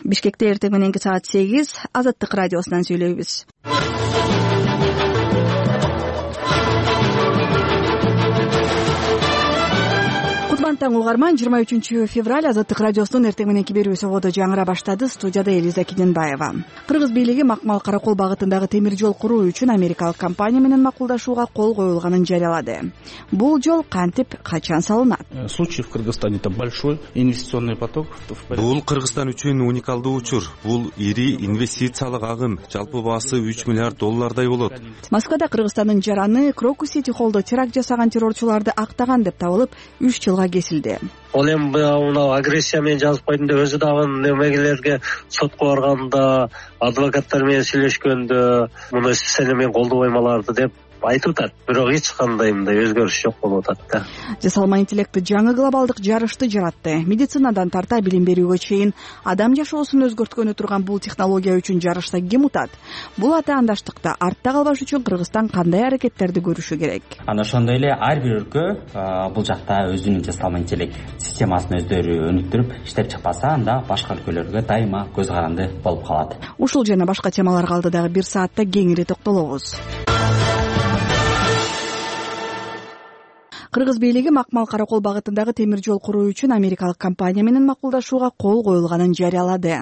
Бишкекте эртең мененки саат 8 Азаттык радиосунан сүйлөйбүз. Таң угарман, 23 февраль Азаттык радиосунун эртең мененки берүүсү ободо жаңыра баштады. Студияда Элиза Кененбаева. Кыргыз бийлиги Макмал Каракол багытындагы темир жол куруу үчүн америкалык компания менен макулдашууга кол коюлганын жарыялады. Бул жол кантип, качан салынат? Случай в Кыргызстане — это большой инвестиционный поток. Бул Кыргызстан үчүн уникалдуу учур. Бул ири инвестициялык агым. Жалпы баасы $3 миллиард болот. Москвада Кыргызстандын жараны Крокус Сити Холлдо теракт жасаган террорчуларды актаган деп табылып 3 жылга кесилди. Ол эми мына агрессия менен жазып койдум деп өзү дагы немегелерге сотко барганда, адвокаттар менен сүйлөшкөндө муну сени мен колдобойм аларды деп айтып атат. Бирок эч кандай мындай өзгөрүш жок болуп атат да. Жасалма интеллекти жаңы глобалдык жарышты жаратты. Медицинадан тарта билим берүүгө чейин адам жашоосун өзгөрткөнү турган бул технология үчүн жарышта ким утат? Бул атаандаштыкта артта калбаш үчүн Кыргызстан кандай аракеттерди көрүшү керек? Ана ошондой эле ар бир өлкө бул жакта өзүнүн жасалма интеллект системасын өздөрү өнүктүрүп иштеп чыкпаса, анда башка өлкөлөргө дайыма көз каранды болуп калат. Ушул жана башка темаларга алдыдагы 1 саатта кеңири токтолобуз. Кыргыз бийлиги Макмал Каракол багытындагы темир жол куруу үчүн америкалык компания менен макулдашууга кол коюлганын жарыялады.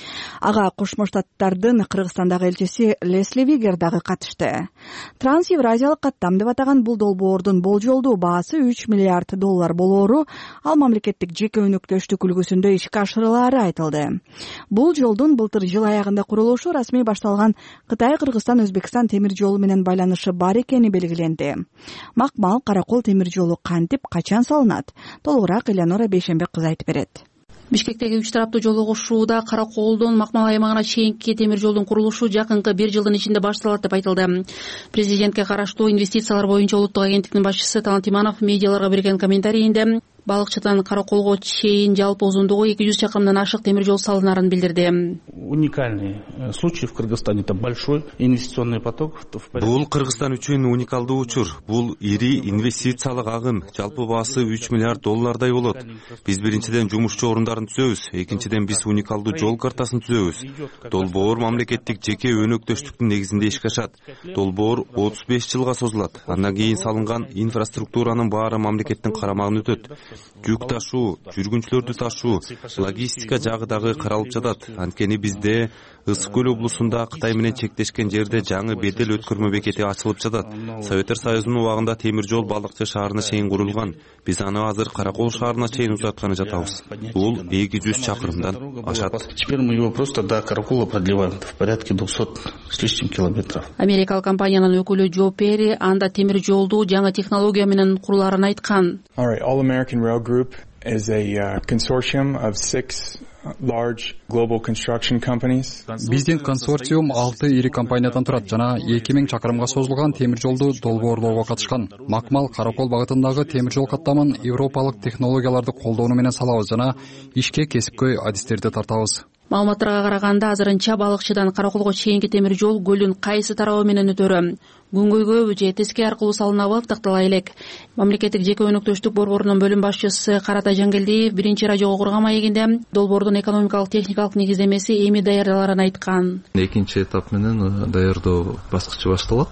Ага Кошмо Штаттардын Кыргызстандагы элчиси Лесли Вигер дагы катышты. Транс-Евразиялык каттам деп атаган бул долбоордун болжолдуу баасы $3 миллиард болоору ал мамлекеттик жеке өнөктөштүк үлгүсүндө ишке ашырылаары айтылды. Бул жолдун былтыр жыл аягында курулушу расмий башталган Кытай-Кыргызстан-Өзбекстан темир жолу менен байланышы бар экени белгиленди. Макмал Каракол темир жолу кантип, качан салынат? Толугураак Элеонора Бейшембек кызы айтып берет. Бишкектеги 3 тараптуу жол угушууда Караколдон Макмал аймагына чейинки темир жолдун курулушу жакынкы 1 жылдын ичинде башталат деп айтылды. Президентке караштуу инвестициялар боюнча улуттук агенттиктин башчысы Талант Иманов медиаларга берген комментарийинде Балыкчыдан Караколго чейин жалпы узундугу 200 чакырымдан ашык темир жол салынарын билдирди. Уникальный случай в Кыргызстане — это большой инвестиционный поток. Бул Кыргызстан үчүн уникалдуу учур. Бул ири инвестициялык агым. Жалпы баасы $3 миллиард болот. Биз биринчиден жумушчу орундарын түзөбүз, экинчиден биз уникалдуу жол картасын түзөбүз. Долбоор мамлекеттик жеке өнөктөштүктүн негизинде ишке ашат. Долбоор 35 жылга созулат. Андан кийин салынган инфраструктуранын баары мамлекеттин карамагына өтөт. Жүк ташуу, жүргүнчүлөрдү ташуу, логистика жагы дагы каралып жатат. Анткени бизде Ысык көл облусунда Кытай менен чектешкен жерде жаңы бедел өткөрмө бекети ачылып жатат. Советтер Союзунун убагында темир жол Балыкчы шаарына чейин курулган. Биз аны азыр Каракол шаарына чейин узатканы жатабыз. Бул 200 чакырымдан ашат. Теперь мы его просто до Каракола продлеваем в порядке 200 с лишним километров. Америкалык компаниянын өкүлү Джо Перри анда темир жолду жаңы технология менен курулаарын айткан. All American Rail Group is a consortium of 6 large global construction companies. Биздин консорциум 6 ири компаниядан турат жана 2000 чакырымга созулган темир жолду долбоорлоого катышкан. Макмал Каракол багытындагы темир жол каттамын европалык технологияларды колдонуу менен салабыз жана ишке кесипкөй адистерди тартабыз. Маалыматтарга караганда азырынча Балыкчыдан Караколго чейинки темир жол көлүн кайсы тарабы менен өтөрү, күнгөйгөбү же Теске аркылуу салынабы тактала элек. Мамлекеттик жеке өнөктөштүк борборунун бөлүм башчысы Каратай Жангелдиев биринчи радиого курган маегинде долбоордун экономикалык техникалык негиздемеси эми даярдаларын айткан. Экинчи этап менен даярдоо баскычы башталат.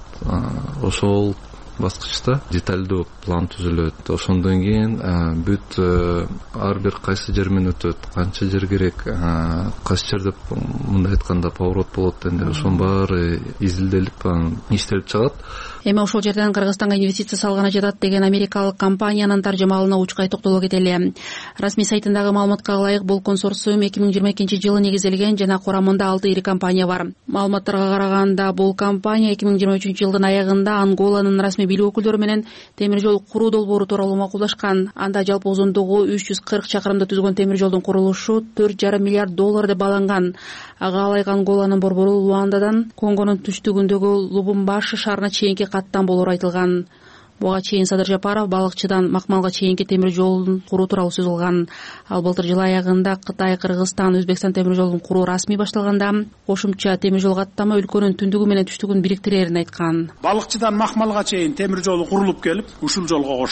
Ошол баскычта деталдуу план түзүлөт. Ошондон кийин бүт ар бир кайсы жер менен өтөт, канча жер керек, кайсы жерде мындай айтканда поворот болот энди ошонун баары изилделип иштелип чыгат. Эми ошол жерден Кыргызстанга инвестиция салганы жатат деген америкалык компаниянын таржымалына учкай токтоло кетели. Расмий сайтындагы маалыматка ылайык бул консорциум 2022-жылы негизделген жана курамында 6 ири компания бар. Маалыматтарга караганда бул компания 2023-жылдын аягында Анголанын расмий бийлик өкүлдөрү менен темир жол куруу долбоору тууралуу макулдашкан. Анда жалпы узундугу 340 чакырымды түзгөн темир жолдун курулушу $4,5 миллиард деп бааланган. Ага ылайык Анголанын борбору Луандадан Конгонун түштүгүндөгү Лубумбаши шаарына чейинки каттам болору айтылган. Буга чейин Садыр Жапаров Балыкчыдан Макмалга чейинки темир жолун куруу тууралуу сөз кылган. Ал былтыр жыл аягында Кытай, Кыргызстан, Өзбекстан темир жолун куруу расмий башталганда кошумча темир жол каттама өлкөнүн түндүгү менен түштүгүн бириктирерин айткан. Балыкчыдан Макмалга чейин темир жолу курулуп келип, ушул жолго кошулат.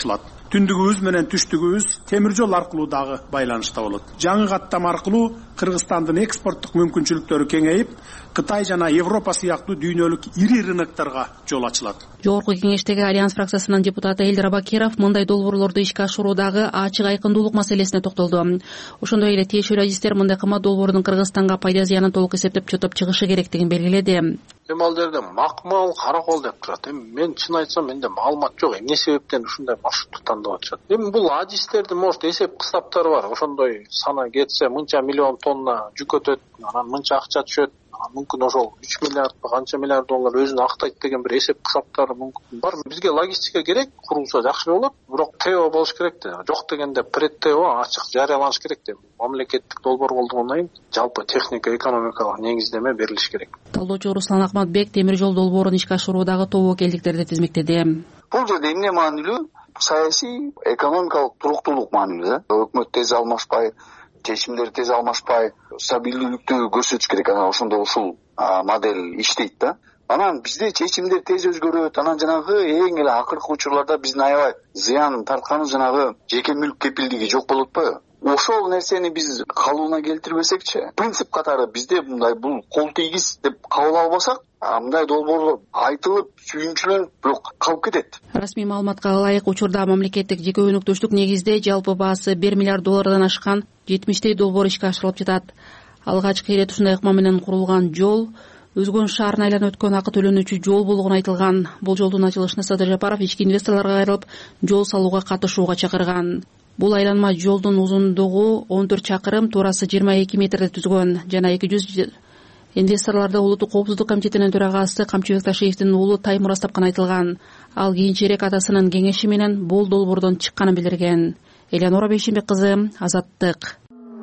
түндүгүбүз менен түштүгүбүз темир жол аркылуу дагы байланышта болот. Жаңы каттама аркылуу Кыргызстандын экспорттук мүмкүнчүлүктөрү кеңейип, Кытай жана Европа сыяктуу дүйнөлүк ири рынокторго жол ачылат. Жогорку кеңештеги Альянс фракциясынын депутаты Элдир Абакиров мындай долбоорлорду ишке ашыруудагы ачык айкындуулук маселесине токтолду. Ошондой эле тиешелүү адистер мындай кымбат долбоордун Кыргызстанга пайда зыянын толук эсептеп чотоп чыгышы керектигин белгиледи. Ал жерде макмал, каракол деп турат. Мен чын айтсам менде маалымат жок. Эмне себептен ушундай маршрутты тандап атышат? Бул адистердин может эсеп кысаптары бар. Ошондой сана кетсе мынча миллион тонна жүк өтөт, анан мынча акча түшөт. Мүмкүн ошол 3 миллиард канча миллиард доллар өзүн актайт деген бир эсеп кысаптары мүмкүн бар. Бизге логистика керек, курулса жакшы болот. Бирок ТО болуш керек да. Жок дегенде пред-ТО ачык жарыяланыш керек да. Мамлекеттик долбоор болгондон кийин жалпы техника экономикалык негиздеме берилиш керек. Талоочу Руслан Акматбек темир жол долбоорун ишке ашыруудагы тобокелдиктерди тизмектеди. Бул жерде эмне маанилүү? Саясий, экономикалык туруктуулук маанилүү. Өкмөт тез алмашпай, чечимдер тез алмашпай, стабилдүүлүктү көрсөтүш керек. Анан ошондо ушул модель иштейт да. Анан бизде чечимдер тез өзгөрөт. Анан жанагы эң эле акыркы учурларда биздин аябай зыян тартканы жанагы жеке мүлк кепилдиги жок болуп атпайбы? Ошол нерсени биз калыбына келтирбесекчи, принцип катары бизде мындай бул кол тийгиз деп кабыл албасак, мындай долбоорлор айтылып, сүйүнчүлөнүп, бирок калып кетет. Расмий маалыматка ылайык учурда мамлекеттик жеке өнөктөштүк негизде жалпы баасы 1 миллиард доллардан ашкан 70 долбоор ишке ашырылып жатат. Алгачкы ирет ушундай ыкма менен курулган жол Өзгөн шаарын айланып өткөн акы төлөнүүчү жол болгону айтылган. Бул жолдун ачылышына Садыр Жапаров ички инвесторлорго кайрылып, жол салууга катышууга чакырган. Бул айланма жолдун узундугу 14 чакырым, туурасы 22 метрди түзгөн жана 200 инвесторлорду Улуттук коопсуздук комитетинин төрагасы Камчыбек Ташиевдин уулу Таймураз тапкан айтылган. Ал кийинчерээк атасынын кеңеши менен бул долбоордон чыкканын билдирген. Элеонора Бейшенбек кызы, Азаттык.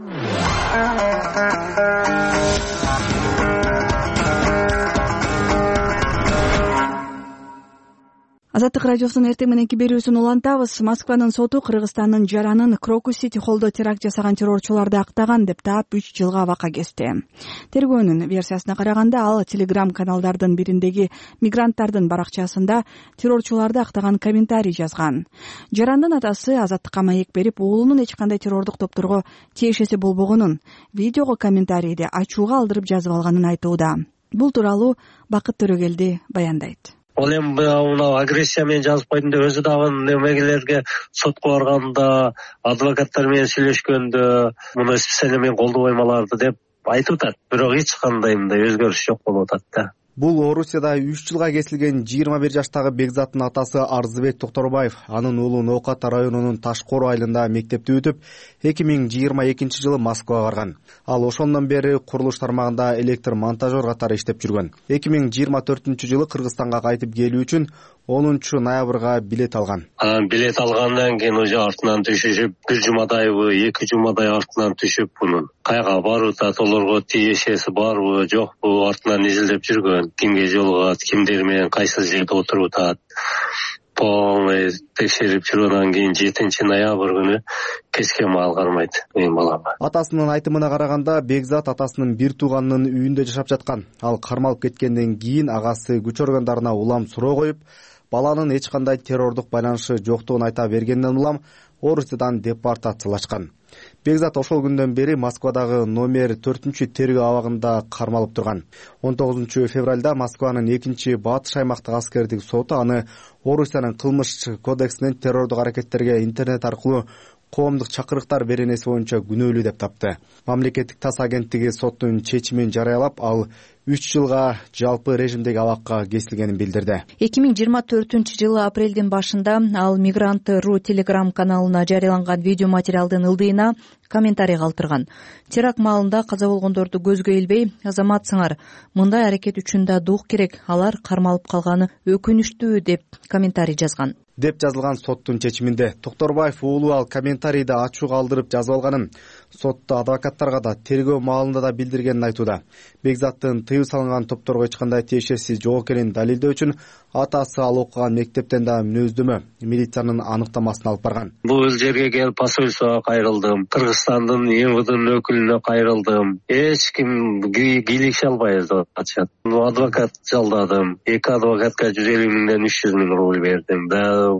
Азаттык радиосунун эртең мененки берүүсүн улантабыз. Москванын соту Кыргызстандын Жаранын Крокус Сити холлдо теракт жасаган террорчуларды актаган деп таап 3 жылга абакка кести. Тергөөнүн версиясына караганда ал Telegram каналдардын бириндеги мигранттардын баракчасында террорчуларды актаган комментарий жазган. Жарандын атасы Азаттыкка маек берип, уулунун эч кандай террордук топторго тиешеси болбогонун, видеого комментарийди ачууга алдырып жазып алганын айтууда. Бул тууралуу Бакыт Төрөгелди баяндайт. Ал эми мына агрессия менен жазып койдум деп өзү дагы немегелерге сотко барганда, адвокаттар менен сүйлөшкөндө муну сени мен колдобоймаларды деп айтып атат. Бирок эч кандай мындай өзгөрүш жок болуп атат да. Бул Орусияда 3 жылга кесилген 21 жаштагы Бекзаттын атасы Арзыбек Токторбаев. Анын уулу Ноокат районунун Ташкор айылында мектепти бүтүп, 2022 жылы Москвага барган. Ал ошондон бери курулуш тармагында электр монтажер катары иштеп жүргөн. 2024 жылы Кыргызстанга кайтып келүү үчүн 10 ноябрга билет алган. Билет алгандан кийин уже артынан түшүп, бир жумадайбы, 2 жумадай артынан түшүп, мунун кайга барып атат, олорго тиешеси барбы, жокпу, артынан изилдеп жүргөн. Кимге жолугат, кимдер менен кайсы жерде отуруп атат. Полный текшерип жүргөндөн кийин 7 ноябрь күнү кескен маал кармайт менин балама. Атасынын айтымына караганда, Бекзат атасынын бир тууганынын үйүндө жашап жаткан. Ал кармалып кеткенден кийин агасы күч органдарына улам суроо коюп, баланын эч кандай террордук байланышы жоктугун айта бергенден улам Орусиядан депортациялашкан. Бекзат ошол күндөн бери Москвадагы номер 4 тергөө абагында кармалып турган. 19 февралда Москванын 2-батыш аймактык аскердик соту аны Орусиянын кылмыш кодексинин террордук аракеттерге интернет аркылуу коомдук чакырыктар беренеси боюнча күнөөлүү деп тапты. Мамлекеттик тас агенттиги соттун чечимин жарыялап, ал 3 жылга жалпы режимдеги абакка кесилгенин билдирди. 2024 жылы апрелдин башында ал Мигрант.ру Telegram каналына жарыяланган видео материалдын ылдыйына комментарий калтырган. Теракт маалында каза болгондорду көзгө илбей, азаматсыңар, мындай аракет үчүн да дух керек, алар кармалып калганы өкүнүчтүү деп комментарий жазган. Деп жазылган соттун чечиминде Токторбаев уулу ал комментарийди ачууга алдырып жазып алганын, сотто адвокаттарга да тергөө маалында да билдиргенин айтууда. Бекзаттын тыюу салынган топторго эч кандай тиешеси жок экенин далилдөө үчүн атасы ал окуган мектептен да мүнөздөмө милициянын аныктамасын алып барган. Бул жерге келип посольствого кайрылдым, Кыргызстандын МВДнын өкүлүнө кайрылдым. Эч ким кийлигише албайбыз деп атышат. Адвокат жалдадым. 2 адвокатка 150 миңден 300 миң рубль бердим.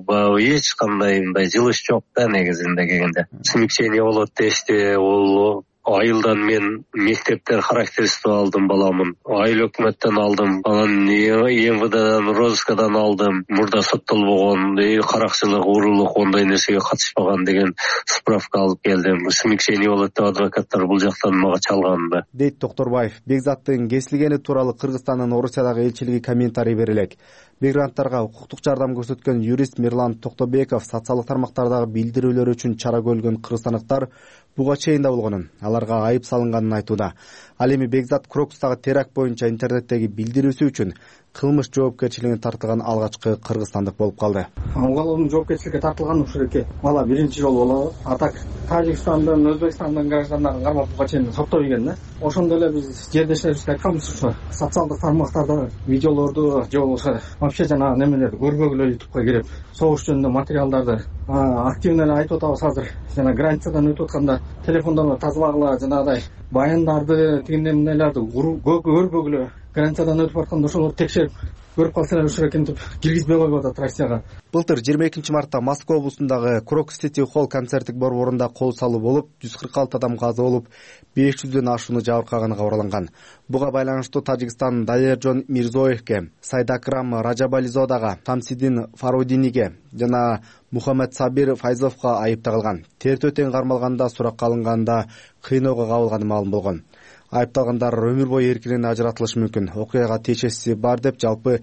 Эч кандай мындай жылыш жок да негизинде келгенде. Смягчение болот дешти, ол айылдан мен мектептен характерство алдым баламын. Айыл өкмөттөн алдым. Анан МВДдан, розыскадан алдым. Мурда соттолбогон, каракчылык, уурулук ондай нерсеге катышпаган деген справка алып келдим. Смягчение болот деп адвокаттар бул жактан мага чалганды. Дейт Токторбаев. Бекзаттын кесилгени тууралуу Кыргызстандын Орусиядагы элчилиги комментарий бере элек. Мигранттарга укуктук жардам көрсөткөн юрист Мирлан Токтобеков социалдык тармактардагы билдирүүлөр үчүн чара көргөн кыргызстандыктар буга чейин да болгонун, аларга айып салынганын айтууда. Ал эми Бекзат Крокустагы теракт боюнча интернеттеги билдирүүсү үчүн кылмыш жоопкерчилигине тартылган алгачкы кыргызстандык болуп калды. Уголовный жоопкерчиликке тартылган ушул эки бала биринчи жолу болобу. Атак Тажикстандын, Өзбекстандын граждандарын кармап буга чейин соттобойгон да. Ошондой эле биз жердештерибизге айтканбыз, ушу социалдык тармактарда видеолорду же болбосо вообще жанагы немелерди көрбөгүлө ютубка кирип, согуш жөнүндө материалдарды активно эле айтып атабыз азыр. Жана границадан өтүп атканда телефондон тазалагыла жанагыдай баяндарды, тигиндей мындайларды көрбөгүлө границадан өтүп атканда ошолорду текшерип көрүп калсалар ушул экен деп киргизбей коюп атат Россияга. Былтыр 22 мартта Москва облусундагы Крокус Сити Холл концерттик борборунда кол салуу болуп, 146 адам каза болуп, 500дөн ашууну жабыркаганы кабарланган. Буга байланыштуу Тажикстан Даержон Мирзоевке, Сайдакрам Раджабализодага, Тамсидин Фародиниге жана Мухаммед Сабир Файзовго айып тагылган. Тертөө тең кармалганда, суракка алынганда кыйноого кабылганы маалым болгон. Айыпталгандар өмүр бою эркинен ажыратылышы мүмкүн. Окуяга тиешеси бар деп жалпы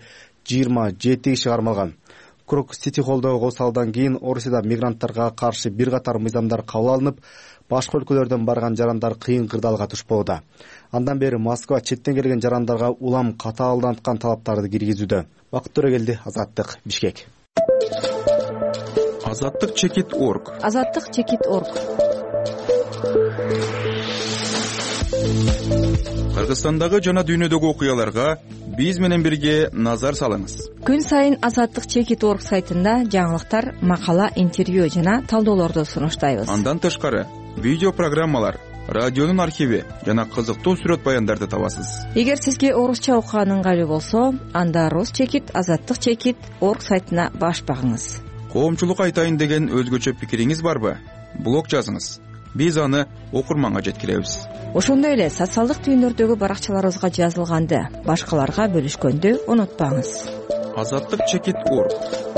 27 киши кармалган. Крокус Сити Холлдогу косалдан кийин Орусияда мигранттарга каршы бир катар мыйзамдар кабыл алынып, башка өлкөлөрдөн барган жарандар кыйын кырдаалга түшпөдө. Андан бери Москва четтен келген жарандарга улам катаалданткан талаптарды киргизүүдө. Бакыт Төрөгелди, Азаттык, Бишкек. Азаттык чекит.орг. Азаттык чекит.орг. Кыргызстандагы жана дүйнөдөгү окуяларга биз менен бирге назар салыңыз. Күн сайын Азаттык чекит.орг сайтында жаңылыктар, макала, интервью жана талдоолорду сунуштайбыз. Андан тышкары видео программалар, радионун архиви жана кызыктуу сүрөт баяндарды табасыз. Эгер сизге орусча окуган ыңгайлуу болсо, анда Рус чекит, Азаттык чекит.орг сайтына баш багыңыз. Коомчулук айтайын деген өзгөчө пикириңиз барбы? Блог жазыңыз. Биз аны окурманга жеткиребиз. Ошондой эле социалдык түйүндөрдөгү баракчаларыбызга жазылганды башкаларга бөлүшкөндү унутпаңыз. Азаттык чекит.орг.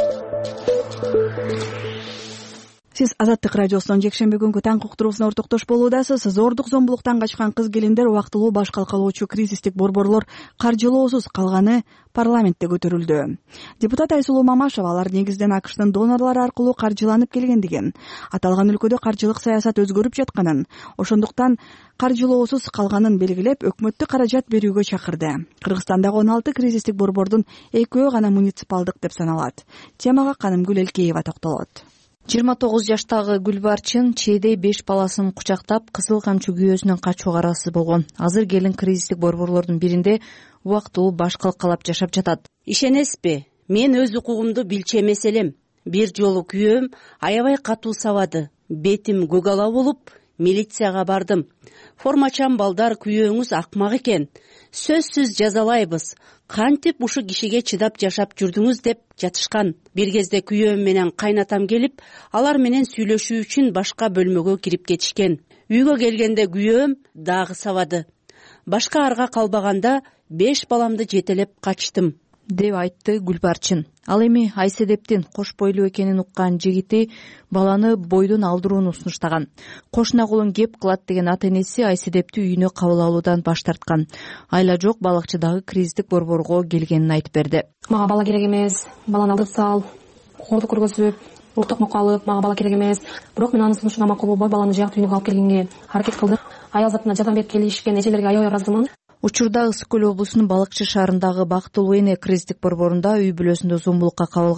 Сиз Азаттык радиосунун жекшемби күнгү таң уктуруусуна ортоктош болуудасыз. Зордук зомбулуктан качкан кыз келиндер убактылуу баш калкалоочу кризистик борборлор каржылоосуз калганы парламентте көтөрүлдү. Депутат Айсулуу Мамашева алар негизден АКШтын донорлору аркылуу каржыланып келгендигин, аталган өлкөдө каржылык саясат өзгөрүп жатканын, ошондуктан каржылоосуз калганын белгилеп, өкмөттү каражат берүүгө чакырды. Кыргызстандагы 16 кризистик борбордун 2-өө гана муниципалдык деп саналат. Темага Канымгүл Элкеева токтолот. 29 жаштагы Гүлбарчын чээдей 5 баласын кучактап, кызыл камчы күйөөсүнөн качууга араксыз болгон. Азыр келин кризистик борборлордун биринде убактылуу баш калкалап жашап жатат. Ишенесизби? Мен өз укугумду билчү эмес элем. Бир жолу күйөөм аябай катуу сабады. Бетим көк-ала болуп, милицияга бардым. Формачан балдар, күйөөңүз акмак экен. Сөзсүз жазалайбыз. Кантип ушу кишиге чыдап жашап жүрдүңүз деп жатышкан. Бир кезде күйөөм менен кайнатам келип, алар менен сүйлөшүү үчүн башка бөлмөгө кирип кетишкен. Үйгө келгенде күйөөм дагы сабады. Башка арга калбаганда 5 баламды жетелеп качтым, деп айтты Гүлбарчын. Ал эми Айседептин кош бойлуу экенин уккан жигити баланы бойдон алдырууну сунуштаган. Кошуна колун кеп кылат деген ата-энеси Айседепти үйүнө кабыл алуудан баш тарткан. Айла жок балыкчыдагы кризистик борборго келгенин айтып берди. Мага бала керек эмес, баланы алдырып сал, колду көргөзүп, уртак мокко алып, мага бала керек эмес. Бирок мен анын сунушуна макул болбой баланы жакты үйүнө алып келгенге аракет кылдым. Аял затына жардам берип келишкен эжелерге аябай ыраазымын. Учурда Ысык көл облусунун Балыкчы шаарындагы Бактылуу эне кризистик борборунда үй бүлөсүндө зомбулукка кабылган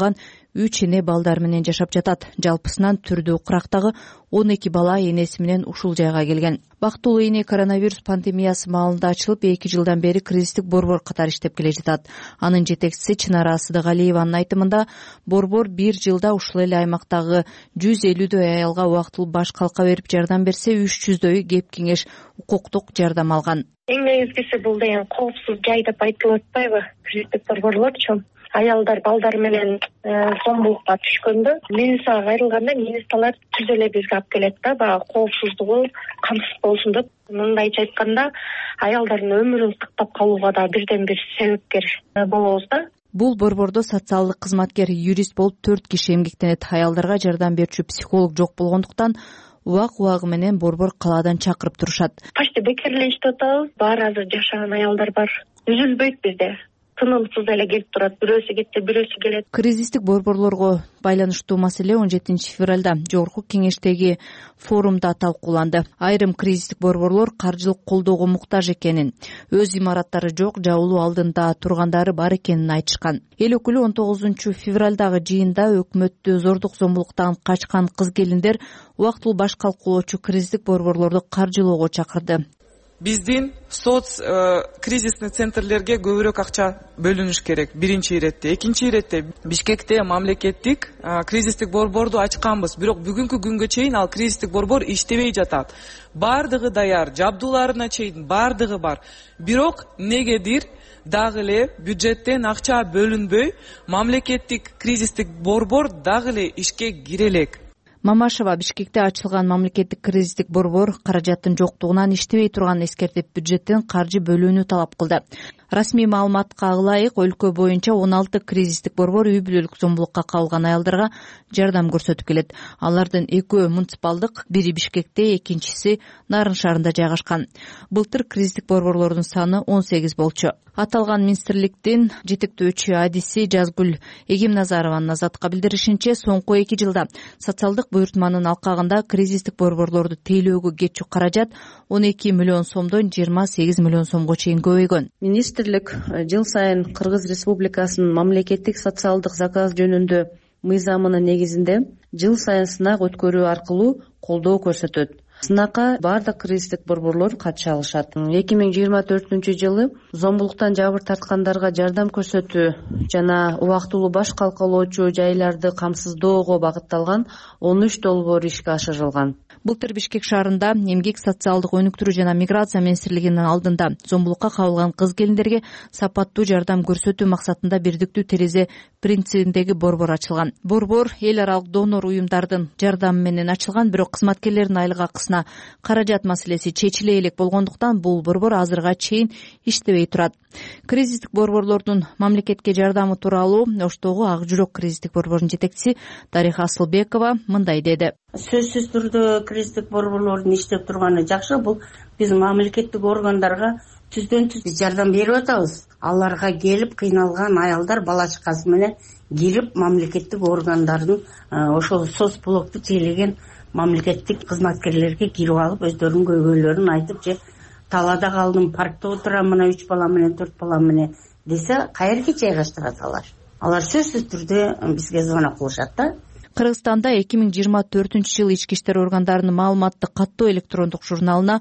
3 эне балдар менен жашап жатат. Жалпысынан түрдүү курактагы 12 бала энеси менен ушул жайга келген. Бактылуу эне коронавирус пандемиясы маалында ачылып 2 жылдан бери кризистик борбор катары иштеп келе жатат. Анын жетекчиси Чынара Сыдыгалиеванын айтымында борбор 1 жылда ушул эле аймактагы 150дөй аялга убактылуу баш калка берип жардам берсе, 300дөйү кеп кеңеш, укуктук жардам алган. Эң негизгиси бул деген коопсуз жай деп айтылып атпайбы? Кризистик борборлорчу аялдар балдар менен зомбулукка түшкөндө милицияга кайрылганда милициялар түз эле бизге алып келет да, баягы коопсуздугу камсыз болсун деп. Мындайча айтканда, аялдардын өмүрүн сактап калууга да бирден бир себепкер болобуз да. Бул борбордо социалдык кызматкер, юрист болуп 4 киши эмгектенет. Аялдарга жардам берүүчү психолог жок болгондуктан убак менен борбор калаадан чакырып турушат. Почти бекерлей иштеп атабыз. Баары азыр жашаган аялдар бар. Үзүлбөйт бизде. Тынымсыз эле келип турат. Бирөөсү кетти, бирөөсү келет. Кризистик борборлорго байланыштуу маселе 17 февралда Жогорку кеңештеги форумда талкууланды. Айрым кризистик борборлор каржылык колдоого муктаж экенин, өз имараттары жок, жабылуу алдында тургандары бар экенин айтышкан. Эл өкүлү 19 февралдагы жыйында өкмөттү зордук зомбулуктан качкан кыз-келиндер убактылуу баш калкуулоочу кризистик борборлорду каржылоого чакырды. Биздин соц кризисный центрлерге көбүрөөк акча бөлүнүш керек. Биринчи иретте, экинчи иретте Бишкекте мамлекеттик кризистик борборду ачканбыз. Бирок бүгүнкү күнгө чейин ал кризистик борбор иштебей жатат. Бардыгы даяр, жабдууларына чейин бардыгы бар. Бирок негедир дагы эле бюджеттен акча бөлүнбөй, мамлекеттик кризистик борбор дагы эле ишке кире элек. Мамашева Бишкекте ачылган мамлекеттик кризистик борбор каражаттын жоктугунан иштебей турганын эскертип, бюджеттен каржы бөлүүнү талап кылды. Расмий маалыматка ылайык, өлкө боюнча 16 кризистик борбор үй бүлөлүк зомбулукка кабылган аялдарга жардам көрсөтүп келет. Алардын 2 муниципалдык, бири Бишкекте, экинчиси Нарын шаарында жайгашкан. Былтыр кризистик борборлордун саны 18 болчу. Аталган министрликтин жетектөөчү адиси Жазгүл Эгемназарованын Азатка билдиришинче, соңку 2 жылда социалдык буйртманын алкагында кризистик борборлорду тейлөөгө кетчү каражат 12 миллион сомдон 28 миллион сомго чейин көбөйгөн. Министрлик жыл сайын Кыргыз Республикасынын мамлекеттик социалдык заказ жөнүндө мыйзамынын негизинде жыл сайын сынак өткөрүү аркылуу колдоо көрсөтөт. Сынакка бардык кризистик борборлор катыша алышат. 2024 жылы зомбулуктан жабыр тарткандарга жардам көрсөтүү жана убактылуу баш калкалоочу жайларды камсыздоого багытталган 13 долбоор ишке ашырылган. Былтыр Бишкек шаарында эмгек, социалдык өнүктүрүү жана миграция министрлигинин алдында зомбулукка кабылган кыз-келиндерге сапаттуу жардам көрсөтүү максатында бирдиктүү терезе принцибиндеги борбор ачылган. Борбор эл аралык донор уюмдардын жардамы менен ачылган, бирок кызматкерлердин айлык акысына каражат маселеси чечиле элек болгондуктан бул борбор азырга чейин иштебей турат. Кризистик борборлордун мамлекетке жардамы тууралуу Оштогу Ак жүрөк кризистик борбордун жетекчиси Дариха Асылбекова мындай деди. Сөзсүз түрдө кризистик борборлордун иштеп турганы жакшы. Бул биз мамлекеттик органдарга түздөн түз жардам берип атабыз. Аларга келип кыйналган аялдар бала чакасы менен кирип мамлекеттик органдардын ошол соц блокту тейлеген мамлекеттик кызматкерлерге кирип алып, өздөрүнүн көйгөйлөрүн айтып, же талаада калдым, паркта отурам, мына 3 бала менен 4 бала менен десе, кайерге жайгаштырат алар? Алар сөзсүз түрдө бизге звонок кылышат да. Кыргызстанда 2024 жылы ички иштер органдарынын маалыматтык каттоо электрондук журналына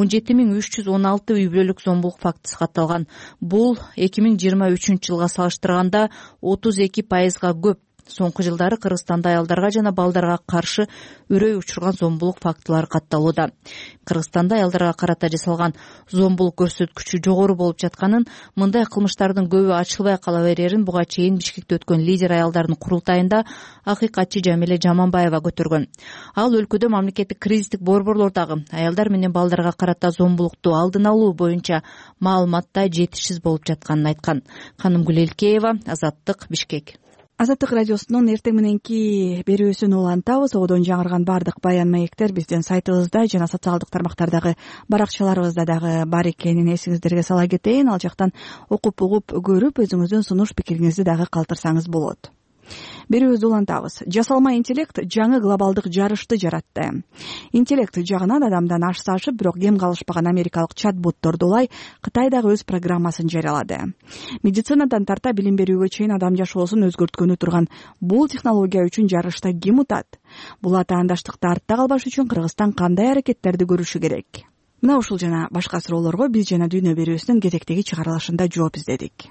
17316 үй бүлөлүк зомбулук фактысы катталган. Бул 2023 жылга салыштырганда 32% көп. Соңку жылдары Кыргызстанда аялдарга жана балдарга каршы үрөй учурган зомбулук фактылары катталууда. Кыргызстанда аялдарга карата жасалган зомбулук көрсөткүчү жогору болуп жатканын, мындай кылмыштардын көбү ачылбай кала берерин буга чейин Бишкекте өткөн лидер аялдардын курултайында акыйкатчы Жамиле Жаманбаева көтөргөн. Ал өлкөдө мамлекеттик кризистик борборлордогу аялдар менен балдарга карата зомбулукту алдын алуу боюнча маалыматта жетишсиз болуп жатканын айткан. Канымгүл Элкеева, Азаттык, Бишкек. Азаттык радиосунун эртең мененки берүүсүн улантабыз. Одон жаңырган бардык баян маектер биздин сайтыбызда жана социалдык тармактардагы баракчаларыбызда дагы бар экенин эсиңиздерге сала кетейин. Ал жактан окуп угуп көрүп өзүңүздүн сунуш пикириңизди дагы калтырсаңыз болот. берүүбүздү улантабыз. Жасалма интеллект жаңы глобалдык жарышты жаратты. Интеллект жагынан адамдан ашса ашып, бирок кем калышпаган америкалык чат-ботторду улай Кытайдагы өз программасын жарыялады. Медицинадан тарта билим берүүгө чейин адам жашоосун өзгөрткөнү турган бул технология үчүн жарышта ким утат? Бул атаандаштыкты артта калбаш үчүн Кыргызстан кандай аракеттерди көрүшү керек? Мына ушул жана башка суроолорго биз жана Дүйнө берүүсүнүн кезектеги чыгарылышында жооп издедик.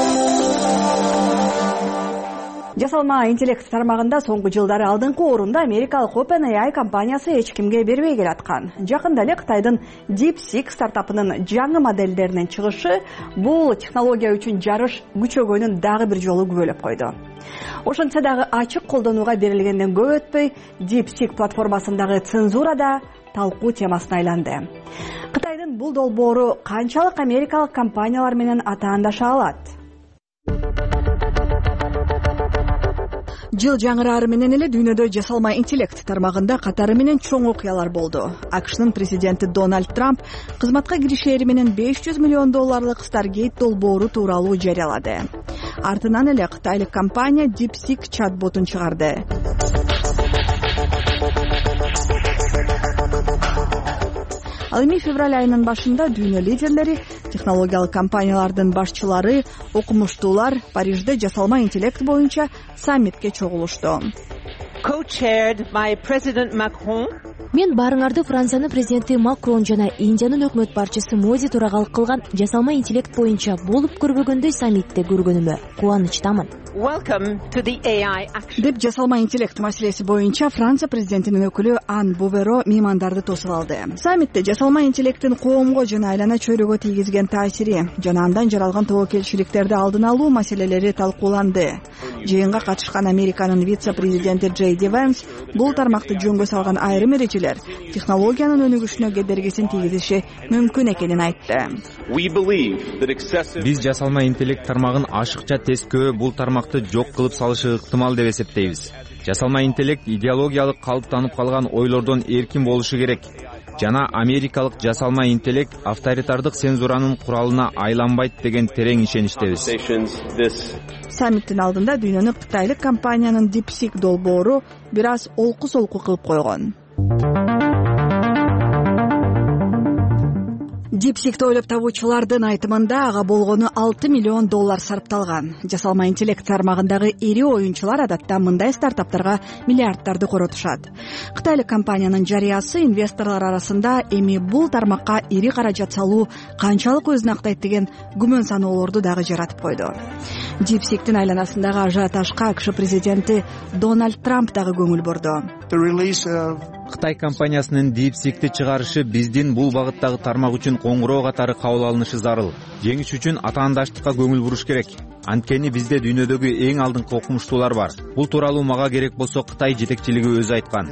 Жасалма интеллект тармагында соңку жылдары алдыңкы орунда америкалык OpenAI компаниясы эч кимге бербей келаткан. Жакында эле Кытайдын DeepSeek стартапынын жаңы модельдеринин чыгышы бул технология үчүн жарыш күчөгөнүн дагы бир жолу күбөлөп койду. Ошентсе дагы ачык колдонууга берилгенден көп өтпөй DeepSeek платформасындагы цензура да талкуу темасына айланды. Кытайдын бул долбоору канчалык америкалык компаниялар менен атаандаша алат? Жыл жаңырары менен эле дүйнөдө жасалма интеллект тармагында катары менен чоң окуялар болду. АКШнын президенти Дональд Трамп кызматка киришери менен $500 миллион Stargate долбоору тууралуу жарыялады. Артынан эле кытайлык компания DeepSeek чат-ботун чыгарды. Ал эми февраль айынын башында дүйнө лидерлери, технологиялык компаниялардын башчылары, окумуштуулар Парижде жасалма интеллект боюнча саммитке чогулушту. Мен баарыңарды Франциянын президенти Макрон жана Индиянын өкмөт башчысы Моди төрагалык кылган жасалма интеллект боюнча болуп көрбөгөндөй саммитте көргөнүмө кубанычтамын. Деп жасалма интеллект маселеси боюнча Франция президентинин өкүлү Ан Буверо меймандарды тосуп алды. Саммитте жасалма интеллекттин коомго жана айлана чөйрөгө тийгизген таасири жана андан жаралган тобокелчиликтерди алдын алуу маселелери талкууланды. Жыйынга катышкан Американын вице-президенти Джей Ди Венс бул тармакты жөнгө салган айрым эрежелер технологиянын өнүгүшүнө кедергисин тийгизиши мүмкүн экенин айтты. Биз жасалма интеллект тармагын ашыкча тескөө бул тармакты жок кылып салышы ыктымал деп эсептейбиз. Жасалма интеллект идеологиялык калыптанып калган ойлордон эркин болушу керек жана америкалык жасалма интеллект авторитардык цензуранын куралына айланбайт деген терең ишеничтебиз. Саммиттин алдында дүйнөнү кытайлык компаниянын DeepSeek долбоору бир аз олку-солку кылып койгон. DeepSeek'ти ойлоп табуучулардын айтымында ага болгону $6 миллион сарпталган. Жасалма интеллект тармагындагы ири оюнчулар адатта мындай стартаптарга миллиарддарды коротушат. Кытайлык компаниянын жарыясы инвесторлор арасында эми бул тармакка ири каражат салуу канчалык өзүн актайт деген күмөн саноолорду дагы жаратып койду. DeepSeek'тин айланасындагы ажиотажга АКШ президенти Дональд Трамп дагы көңүл бурду. Кытай компаниясынын DeepSeek'ти чыгарышы биздин бул багыттагы тармак үчүн коңгуроо катары кабыл алынышы зарыл. Жеңиш үчүн атаандаштыкка көңүл буруш керек. Анткени бизде дүйнөдөгү эң алдыңкы окумуштуулар бар. Бул тууралуу мага керек болсо Кытай жетекчилиги өзү айткан.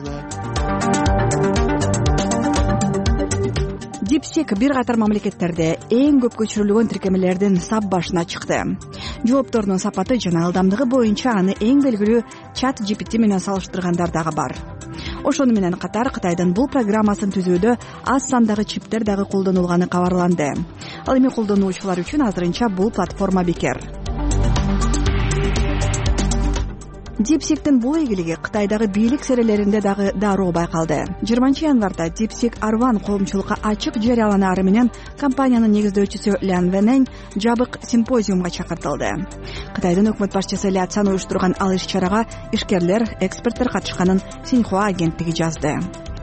DeepSeek бир катар мамлекеттерде эң көп көчүрүлгөн тиркемелердин сап башына чыкты. Жооптордун сапаты жана ылдамдыгы боюнча аны эң белгилүү ChatGPT менен салыштыргандар дагы бар. Ошону менен катар Кытайдын бул программасын түзүүдө аз сандагы чиптер дагы колдонулганы кабарланды. Ал эми колдонуучулар үчүн азырынча бул платформа бекер. DeepSeek'тин бул ийгилиги Кытайдагы бийлик серелеринде дагы дароо байкалды. 20 январда DeepSeek Арван коомчулукка ачык жарыяланаары менен компаниянын негиздөөчүсү Лян Вэнэнь жабык симпозиумга чакыртылды. Кытайдын өкмөт башчысы Ля Цан уюштурган ал иш-чарага ишкерлер, эксперттер катышканын Синьхуа агенттиги жазды.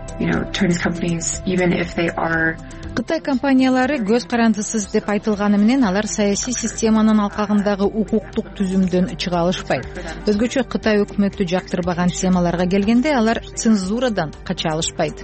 Кытай компаниялары көз карандысыз деп айтылганы менен алар саясий системанын алкагындагы укуктук түзүмдөн чыга алышпайт. Өзгөчө Кытай өкмөтү жактырбаган темаларга келгенде алар цензурадан кача алышпайт.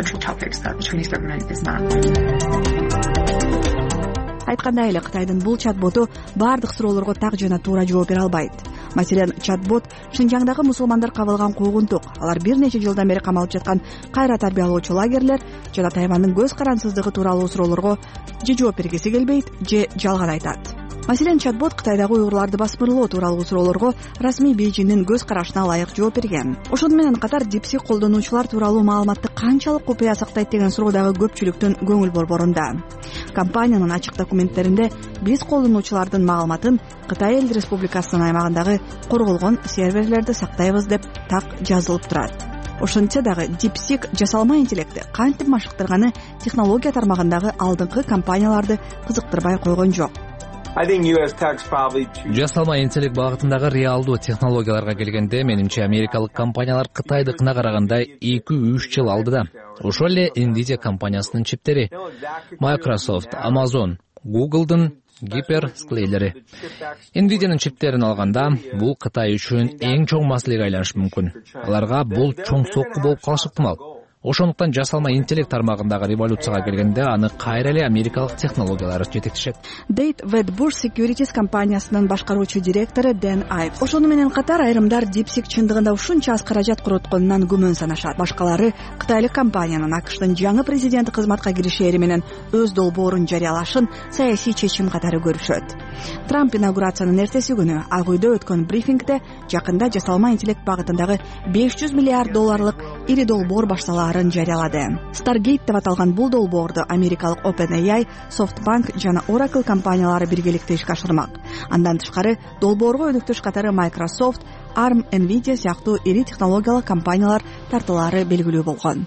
Айткандай эле Кытайдын бул чат-боту бардык суроолорго так жана туура жооп бере албайт. Маселен, чат-бот Шинжаңдагы мусулмандар кабылган куугунтук, алар бир нече жылдан бери камалып жаткан кайра тарбиялоочу лагерлер жана Тайвандын көз карансыздыгы тууралуу суроолорго же жооп бергиси келбейт, же жалган айтат. Маселен, чатбот Кытайдагы уйгурларды басмырлоо тууралуу суроолорго расмий Бейжиңдин көз карашына ылайык жооп берген. Ошону менен катар DeepSeek колдонуучулар тууралуу маалыматты канчалык купуя сактайт деген суроо дагы көпчүлүктүн көңүл борборунда. Компаниянын ачык документтеринде биз колдонуучулардын маалыматын Кытай Эл Республикасынын аймагындагы корголгон серверлерде сактайбыз деп так жазылып турат. Ошентсе дагы DeepSeek жасалма интеллекти кантип машыктырганы технология тармагындагы алдыңкы компанияларды кызыктырбай койгон жок. Жасалма интеллект багытындагы реалдуу технологияларга келгенде, менимче америкалык компаниялар Кытайдыкына караганда 2-3 жыл алдыда. Ошол эле Nvidia компаниясынын чиптери, Microsoft, Amazon, Google'дын гиперсклейлери. Nvidia'нын чиптерин алганда, бул Кытай үчүн эң чоң маселеге айланышы мүмкүн. Аларга бул чоң сокку болуп калышы ыктымал. Ошондуктан жасалма интеллект тармагындагы революцияга келгенде аны кайра эле америкалык технологиялар жетектешет. Дейт Wedbush Securities компаниясынын башкаруучу директору Дэн Айв. Ошону менен катар айрымдар DeepSeek чындыгында ушунча аз каражат коротконунан күмөн санашат. Башкалары Кытайлык компаниянын АКШтын жаңы президенти кызматка киришери менен өз долбоорун жарыялашын саясий чечим катары көрүшөт. Трамп инаугурациянын эртеси күнү Ак үйдө өткөн брифингде жакында жасалма интеллект багытындагы $500 миллиард ири долбоор башталаарын жарыялады. Stargate деп аталган бул долбоорду америкалык OpenAI, SoftBank жана Oracle компаниялары биргеликте ишке ашырмак. Андан тышкары долбоорго өнүктүш катары Microsoft, ARM, Nvidia сыяктуу ири технологиялык компаниялар тартылаары белгилүү болгон.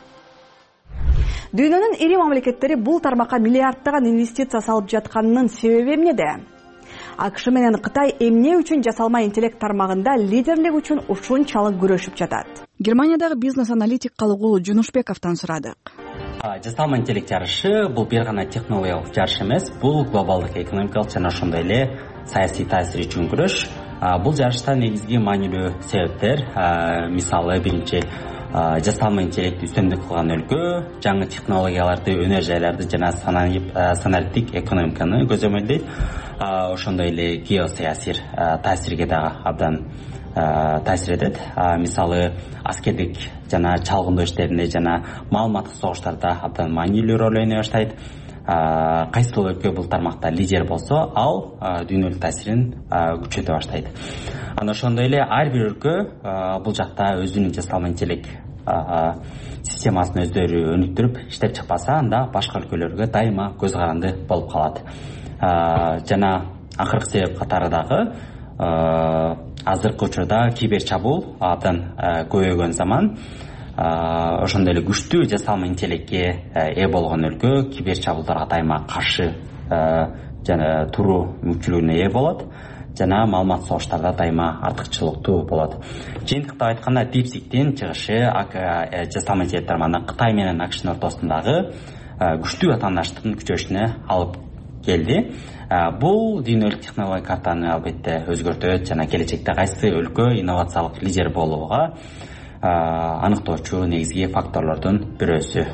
Дүйнөнүн ири мамлекеттери бул тармакка миллиарддаган инвестиция салып жатканынын себеби эмнеде? АКШ менен Кытай эмне үчүн жасалма интеллект тармагында лидерлик үчүн ушунчалык күрөшүп жатат? Германиядагы бизнес-аналитик Калыгул Жунушбековдон сурадык. Жасалма интеллект жарышы бул бир гана технологиялык жарыш эмес, бул глобалдык экономикалык жана ошондой эле саясий таасир үчүн күрөш. Бул жарышта негизги маанилүү себептер, мисалы биринчи жасалма интеллектти үстөмдүк кылган өлкө жаңы технологияларды, өнөр жайларды жана саналиктик экономиканы көзөмөлдөйт. Ошондой эле геосаясий таасирге дагы абдан таасир этет. Мисалы аскердик жана чалгындоо иштеринде жана маалыматтык согуштарда абдан маанилүү роль ойной баштайт. Кайсыл өлкө бул тармакта лидер болсо, ал дүйнөлүк таасирин күчөтө баштайт. Анан ошондой эле ар бир өлкө бул жакта өзүнүн жасалма интеллект системасын өздөрү өнүктүрүп иштеп чыкпаса, анда башка өлкөлөргө дайыма көз каранды болуп калат. Жана акыркы себеп катары дагы азыркы учурда кибер чабуул абдан көбөйгөн заман. Ошондой эле күчтүү жасалма интеллектке ээ болгон өлкө кибер чабуулдарга дайыма каршы жана туруу мүмкүнчүлүгүнө ээ болот жана маалымат согуштарда дайыма артыкчылыктуу болот. Жыйынтыктап айтканда, DeepSeek'тин чыгышы жасалма интеллект тармагында Кытай менен АКШнын ортосундагы күчтүү атаандаштыктын күчөшүнө алып келди. Бул дүйнөлүк технология картаны албетте өзгөртөт жана келечекте кайсы өлкө инновациялык лидер болууга аныктоочу негизги факторлордун бирөөсү.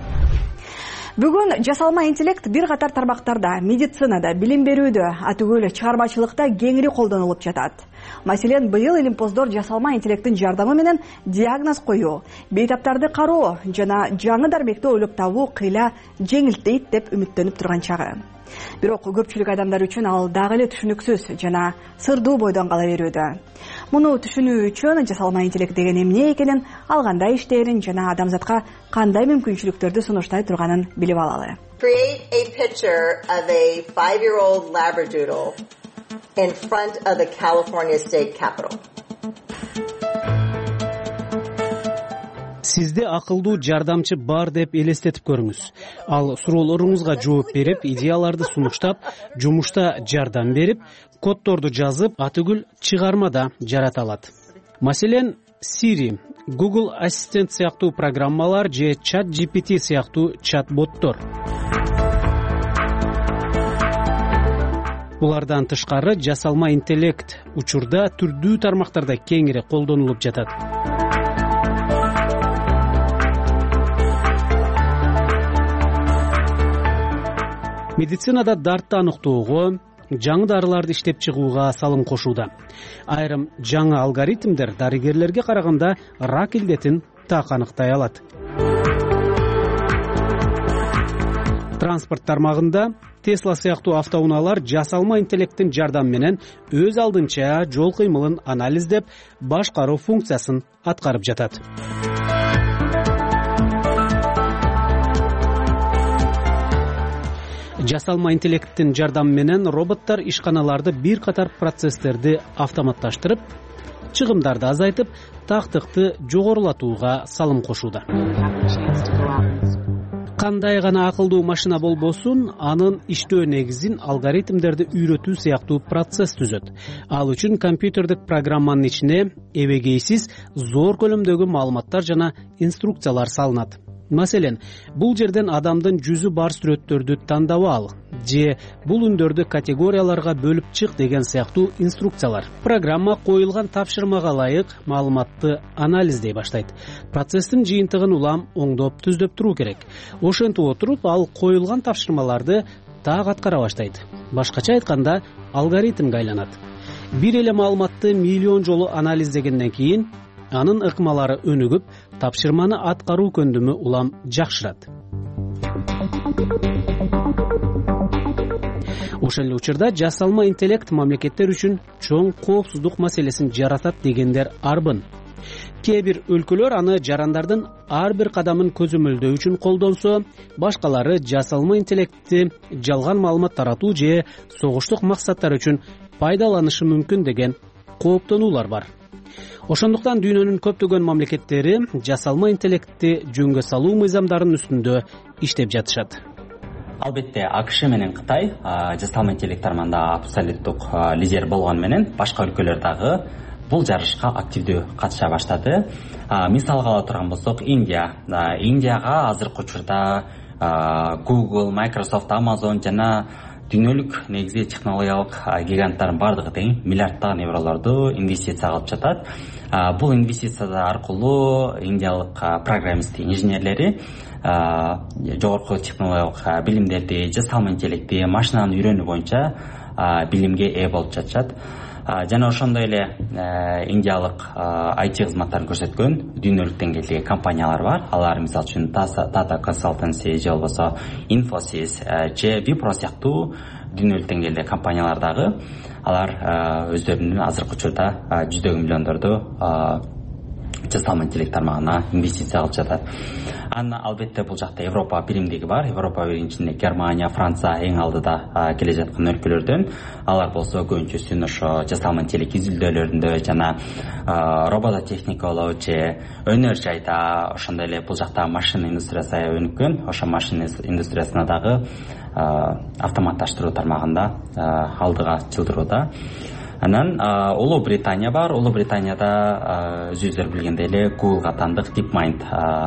Бүгүн жасалма интеллект бир катар тармактарда, медицинада, билим берүүдө, атүгүл чыгармачылыкта кеңири колдонулуп жатат. Маселен, быйыл илимпоздор жасалма интеллекттин жардамы менен диагноз коюу, бейтаптарды кароо жана жаңы дармекти ойлоп табуу кыйла жеңилдейт деп үмүттөнүп турган чагы. Бирок көпчүлүк адамдар үчүн ал дагы эле түшүнүксүз жана сырдуу бойдон кала берүүдө. Муну түшүнүү үчүн жасалма интеллект деген эмне экенин, ал кандай иштээрин жана адамзатка кандай мүмкүнчүлүктөрдү сунуштай турганын билип алалы. Create a picture of a 5-year-old labradoodle in front of the California State Capitol. Сизде акылдуу жардамчы бар деп элестетип көрүңүз. Ал суроолоруңузга жооп берип, идеяларды сунуштап, жумушта жардам берип, коддорду жазып, атүгүл чыгармада жарата алат. Маселен, Siri, Google Assistant сыяктуу программалар же ChatGPT сыяктуу чат-боттор. Булардан тышкары жасалма интеллект учурда түрдүү тармактарда кеңири колдонулуп жатат. Медицинада дартты аныктоого, жаңы дарыларды иштеп чыгууга салым кошууда. Айрым жаңы алгоритмдер дарыгерлерге караганда рак илдетин так аныктай алат. Транспорт тармагында Tesla сыяктуу автоунаалар жасалма интеллекттин жардамы менен өз алдынча жол кыймылын анализдеп, башкаруу функциясын аткарып жатат. Жасалма интеллекттин жардамы менен роботтор ишканаларды бир катар процесстерди автоматташтырып, чыгымдарды азайтып, тактыкты жогорулатууга салым кошууда. Кандай гана акылдуу машина болбосун, анын иштөө негизин алгоритмдерди үйрөтүү сыяктуу процесс түзөт. Ал үчүн компьютердик программанын ичине эбегейсиз зор көлөмдөгү маалыматтар жана инструкциялар салынат. Маселен, бул жерден адамдын жүзү бар сүрөттөрдү тандап ал, же бул үндөрдү категорияларга бөлүп чык деген сыяктуу инструкциялар. Программа коюлган тапшырмага ылайык маалыматты анализдей баштайт. Процесстин жыйынтыгын улам оңдоп түздөп туруу керек. Ошентип отуруп, ал коюлган тапшырмаларды так аткара баштайт. Башкача айтканда, алгоритмге айланат. Бир эле маалыматты миллион жолу анализдегенден кийин анын ыкмалары өнүгүп, тапшырманы аткаруу көндүмү улам жакшырат. Ошол эле учурда жасалма интеллект мамлекеттер үчүн чоң коопсуздук маселесин жаратат дегендер арбын. Кээ бир өлкөлөр аны жарандардын ар бир кадамын көзөмөлдөө үчүн колдонсо, башкалары жасалма интеллектти жалган маалымат таратуу же согуштук максаттар үчүн пайдаланышы мүмкүн деген кооптонуулар бар. Ошондуктан дүйнөнүн көптөгөн мамлекеттери жасалма интеллектти жөнгө салуу мыйзамдарынын үстүндө иштеп жатышат. Албетте АКШ менен Кытай жасалма интеллект тармагында абсолюттук лидер болгону менен башка өлкөлөр дагы бул жарышка активдүү катыша баштады. Мисалга ала турган болсок, Индияга азыркы учурда Google, Microsoft, Amazon жана дүйнөлүк негизи технологиялык гиганттардын бардыгы тең миллиарддаган евролорду инвестиция кылып жатат. Бул инвестиция аркылуу индиялык программист инженерлери жогорку технологиялык билимдерди, жасалма интеллектти, машинаны үйрөнүү боюнча билимге ээ болуп жатышат. Жана ошондой эле индиялык IT кызматтарын көрсөткөн дүйнөлүк деңгээлдеги компаниялар бар. Алар мисалы үчүн Tata Consultancy же болбосо Infosys же Wipro сыяктуу дүйнөлүк деңгээлдеги компаниялар дагы алар өздөрүнүн азыркы учурда жүздөгөн миллиондорду жасалма интеллект тармагына инвестиция кылып жатат. Албетте бул жакта Европа биримдиги бар. Европа биринин ичинде Германия, Франция эң алдыда келе жаткан өлкөлөрдөн. Алар болсо көбүнчөсүн ошо жасалма интеллект изилдөөлөрүндө жана робототехникалоо же өнөр жайда, ошондой эле бул жакта машина индустриясы аябай өнүккөн. Ошо машина индустриясына дагы автоматташтыруу тармагында алдыга жылдырууда. Анан Улуу Британия бар. Улуу Британияда өзүңүздөр билгендей эле Google катандык DeepMind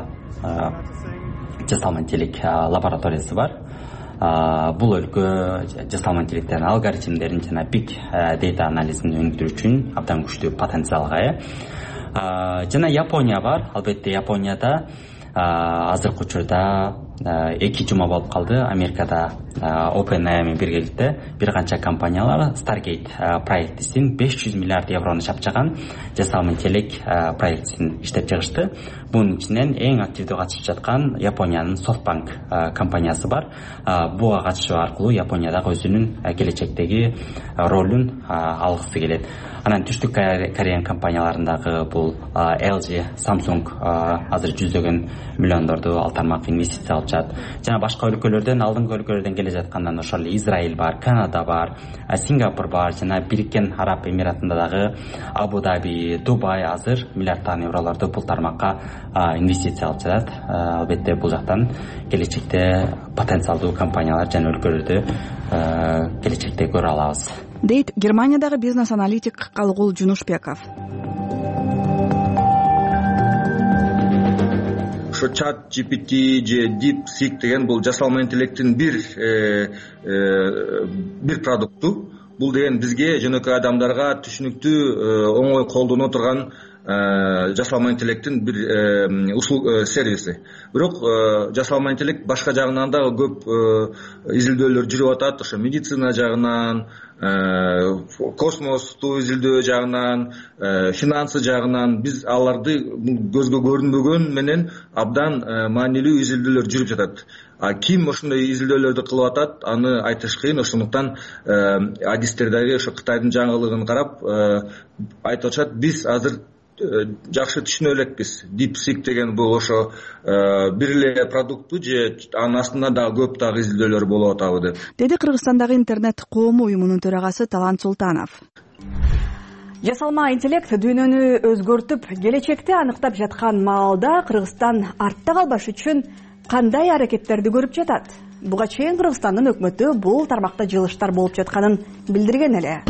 жасалма интеллект лабораториясы бар. Бул өлкө жасалма интеллекттин алгоритмдерин жана big data анализин өнүктүрүү үчүн абдан күчтүү потенциалга ээ. Жана Япония бар. Албетте Японияда азыркы учурда 2 жума болуп калды. Америкада OpenAI менен биргеликте бир канча компаниялар Stargate проектисин 500 миллиард еврону чапчаган жасалма интеллект проектисин иштеп чыгышты. Бунун ичинен эң активдүү катышып жаткан Япониянын SoftBank компаниясы бар. Буга катышуу аркылуу Япониядагы өзүнүн келечектеги ролун алгысы келет. Анан түштүк Корея компанияларындагы бул LG, Samsung азыр жүздөгөн миллиондорду ал тармакка инвестиция кылып жатат. Жана башка өлкөлөрдөн, алдыңкы өлкөлөрдөн келе жаткандан ошол Израиль бар, Канада бар, Сингапур бар, жана Бириккен Араб Эмиратында дагы Абу Даби, Дубай азыр миллиарддаган евролорду бул тармакка инвестиция кылып жатат. Албетте бул жактан келечекте потенциалдуу компаниялар жана өлкөлөрдү келечекте көрө алабыз. Дейт Германиядагы бизнес-аналитик Калгул Жунушбеков. Ошо чат GPT же DeepSeek деген бул жасалма интеллекттин бир продукту. Бул деген бизге жөнөкөй адамдарга түшүнүктүү, оңой колдоно турган жасалма интеллекттин бир сервиси. Бирок жасалма интеллект башка жагынан дагы көп изилдөөлөр жүрүп атат. Ошо медицина жагынан, космосту изилдөө жагынан, финансы жагынан биз аларды көзгө көрүнбөгөн менен абдан маанилүү изилдөөлөр жүрүп жатат. Ким ошондой изилдөөлөрдү кылып атат, аны айтыш кыйын. Ошондуктан адистердеги ошо Кытайдын жаңылыгын карап айтып атышат, биз азыр жакшы түшүнө элекпиз. DeepSeek деген бул ошо бир эле продукту же анын астында дагы көп дагы изилдөөлөр болуп атабы деп деди Кыргызстандагы интернет коому уюмунун төрагасы Талант Султанов. Жасалма интеллект дүйнөнү өзгөртүп, келечекти аныктап жаткан маалда Кыргызстан артта калбаш үчүн кандай аракеттерди көрүп жатат? Буга чейин Кыргызстандын өкмөтү бул тармакта жылыштар болуп жатканын билдирген эле.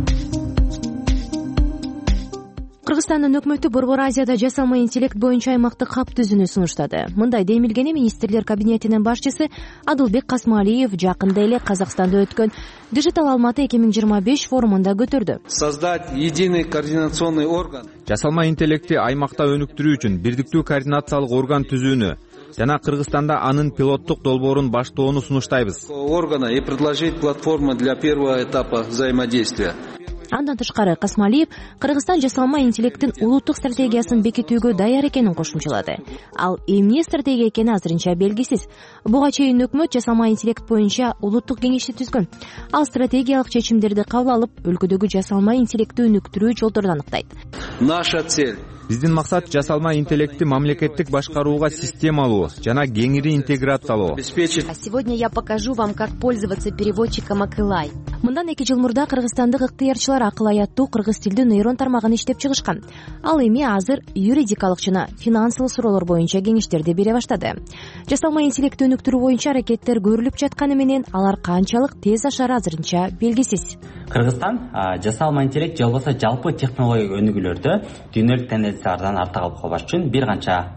Кыргызстандын өкмөтү Борбор Азияда жасалма интеллект боюнча аймактык хаб түзүүнү сунуштады. Мындай демилгени министрлер кабинетинин башчысы Адылбек Касмалиев жакында эле Казакстанда өткөн Digital Алматы 2025 форумунда көтөрдү. Создать единый координационный орган. Жасалма интеллектти аймакта өнүктүрүү үчүн бирдиктүү координациялык орган түзүүнү жана Кыргызстанда анын пилоттук долбоорун баштоону сунуштайбыз. Органа и предложить платформу для первого этапа взаимодействия. Андан тышкары Касмалиев Кыргызстан жасалма интеллекттин улуттук стратегиясын бекитүүгө даяр экенин кошумчалады. Ал эмне стратегия экени азырынча белгисиз. Буга чейин өкмөт жасалма интеллект боюнча улуттук кеңешти түзгөн. Ал стратегиялык чечимдерди кабыл алып, өлкөдөгү жасалма интеллектти өнүктүрүү жолдорун аныктайт. Наша цель. Биздин максат жасалма интеллектти мамлекеттик башкарууга системалуу жана кеңири интеграциялоо. Сегодня я покажу вам, как пользоваться переводчиком Акылай. Мындан 2 жыл мурда кыргызстандык ыктыярчылар Акылай аттуу кыргыз тилдүү нейрон тармагын иштеп чыгышкан. Ал эми азыр юридикалык жана финансылык суроолор боюнча кеңештерди бере баштады. Жасалма интеллектти өнүктүрүү боюнча аракеттер көрүлүп жатканы менен алар канчалык тез ашары азырынча белгисиз. Кыргызстан жасалма интеллект же болбосо жалпы технология өнүгүүлөрдө дүйнөлүк тенденциялардан арта калып калбаш үчүн бир канча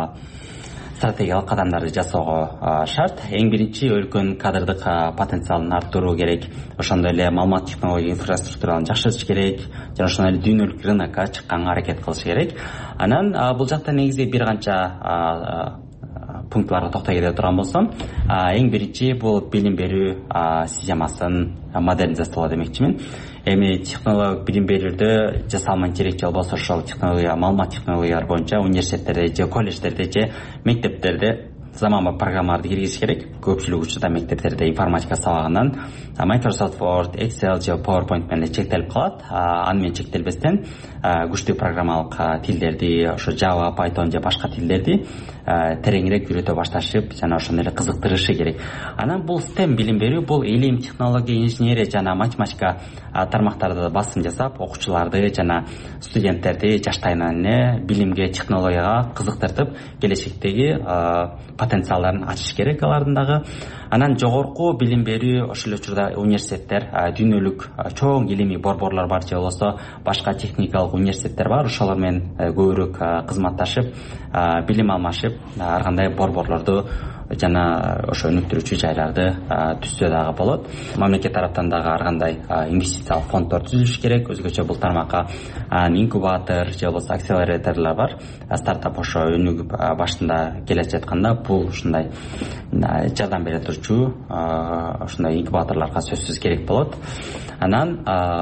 стратегиялык кадамдарды жасоого шарт. Эң биринчи өлкөнүн кадрдык потенциалын арттыруу керек. Ошондой эле маалымат технология инфраструктураны жакшыртыш керек жана ошондой эле дүйнөлүк рынокко чыкканга аракет кылыш керек. Анан бул жакта негизи бир канча пунктларга токтой кете турган болсом, эң биринчи бул билим берүү системасын модернизациялоо демекчимин. Эми технологиялык билим берүүдө жасалма интеллект же болбосо ошол технология, маалымат технологиялары боюнча университеттерде же колледждерде же мектептерде заманбап программаларды киргизиш керек. Көпчүлүк учурда мектептерде информатика сабагынан Microsoft Word, Excel же PowerPoint менен чектелип калат. Аны менен чектелбестен күчтүү программалык тилдерди, ошо Java, Python же башка тилдерди тереңирээк үйрөтө башташып, жана ошондой эле кызыктырышы керек. Анан бул STEM билим берүү, бул илим, технология, инженерия жана математика тармактарда басым жасап, окуучуларды жана студенттерди жаштайынан эле билимге, технологияга кызыктыртып, келечектеги потенциалдарын ачыш керек алардын дагы. Анан жогорку билим берүү, ошол учурда университеттер, дүйнөлүк чоң илимий борборлор бар же болбосо башка техникалык университеттер бар. Ошолор менен көбүрөөк кызматташып, билим алмашып, ар кандай борборлорду жана ошо өнүктүрүүчү жайларды түзсө дагы болот. Мамлекет тараптан дагы ар кандай инвестициялык фонддор түзүлүш керек. Өзгөчө бул тармакка инкубатор же болбосо акселераторлор бар. Стартап ошо өнүгүп башында келе жатканда бул ушундай жардам бере турчу ушундай инкубаторлорго сөзсүз керек болот. Анан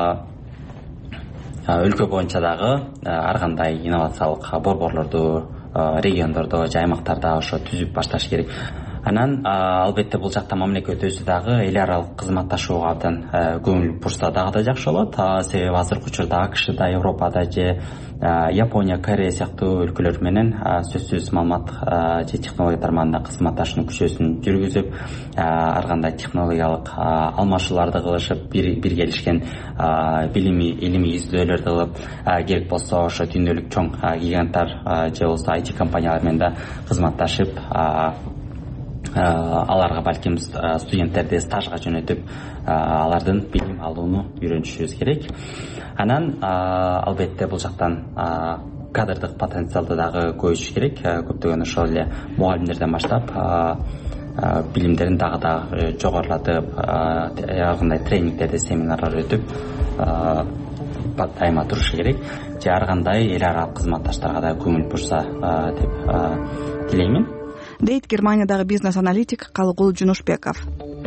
өлкө боюнча дагы ар кандай инновациялык борборлорду региондордо же аймактарда ошо түзүп башташ керек. Анан албетте бул жакта мамлекет өзү дагы эл аралык кызматташууга абдан көңүл бурса дагы да жакшы болот. Себеби азыркы учурда АКШда, Европада же Япония, Корея сыяктуу өлкөлөр менен сөзсүз маалымат же технология тармагында кызматташуу күчөсүн жүргүзүп, ар кандай технологиялык алмашууларды кылышып, бир келишкен илимий изилдөөлөрдү кылып, керек болсо ошо дүйнөлүк чоң гиганттар же болбосо IT компаниялар менен да кызматташып, аларга балким студенттерди стажга жөнөтүп, алардын билим алууну үйрөнүшүбүз керек. Анан албетте бул жактан кадрдык потенциалды дагы көбөйтүш керек. Көптөгөн ошол эле мугалимдерден баштап билимдерин дагы да жогорулатып, ар кандай тренингдерди, семинарлар өтүп, дайыма турушу керек. Же ар кандай эл аралык кызматташтарга да көңүл бурса деп тилеймин, дейт Германиядагы бизнес аналитик Калгул Жунушбеков.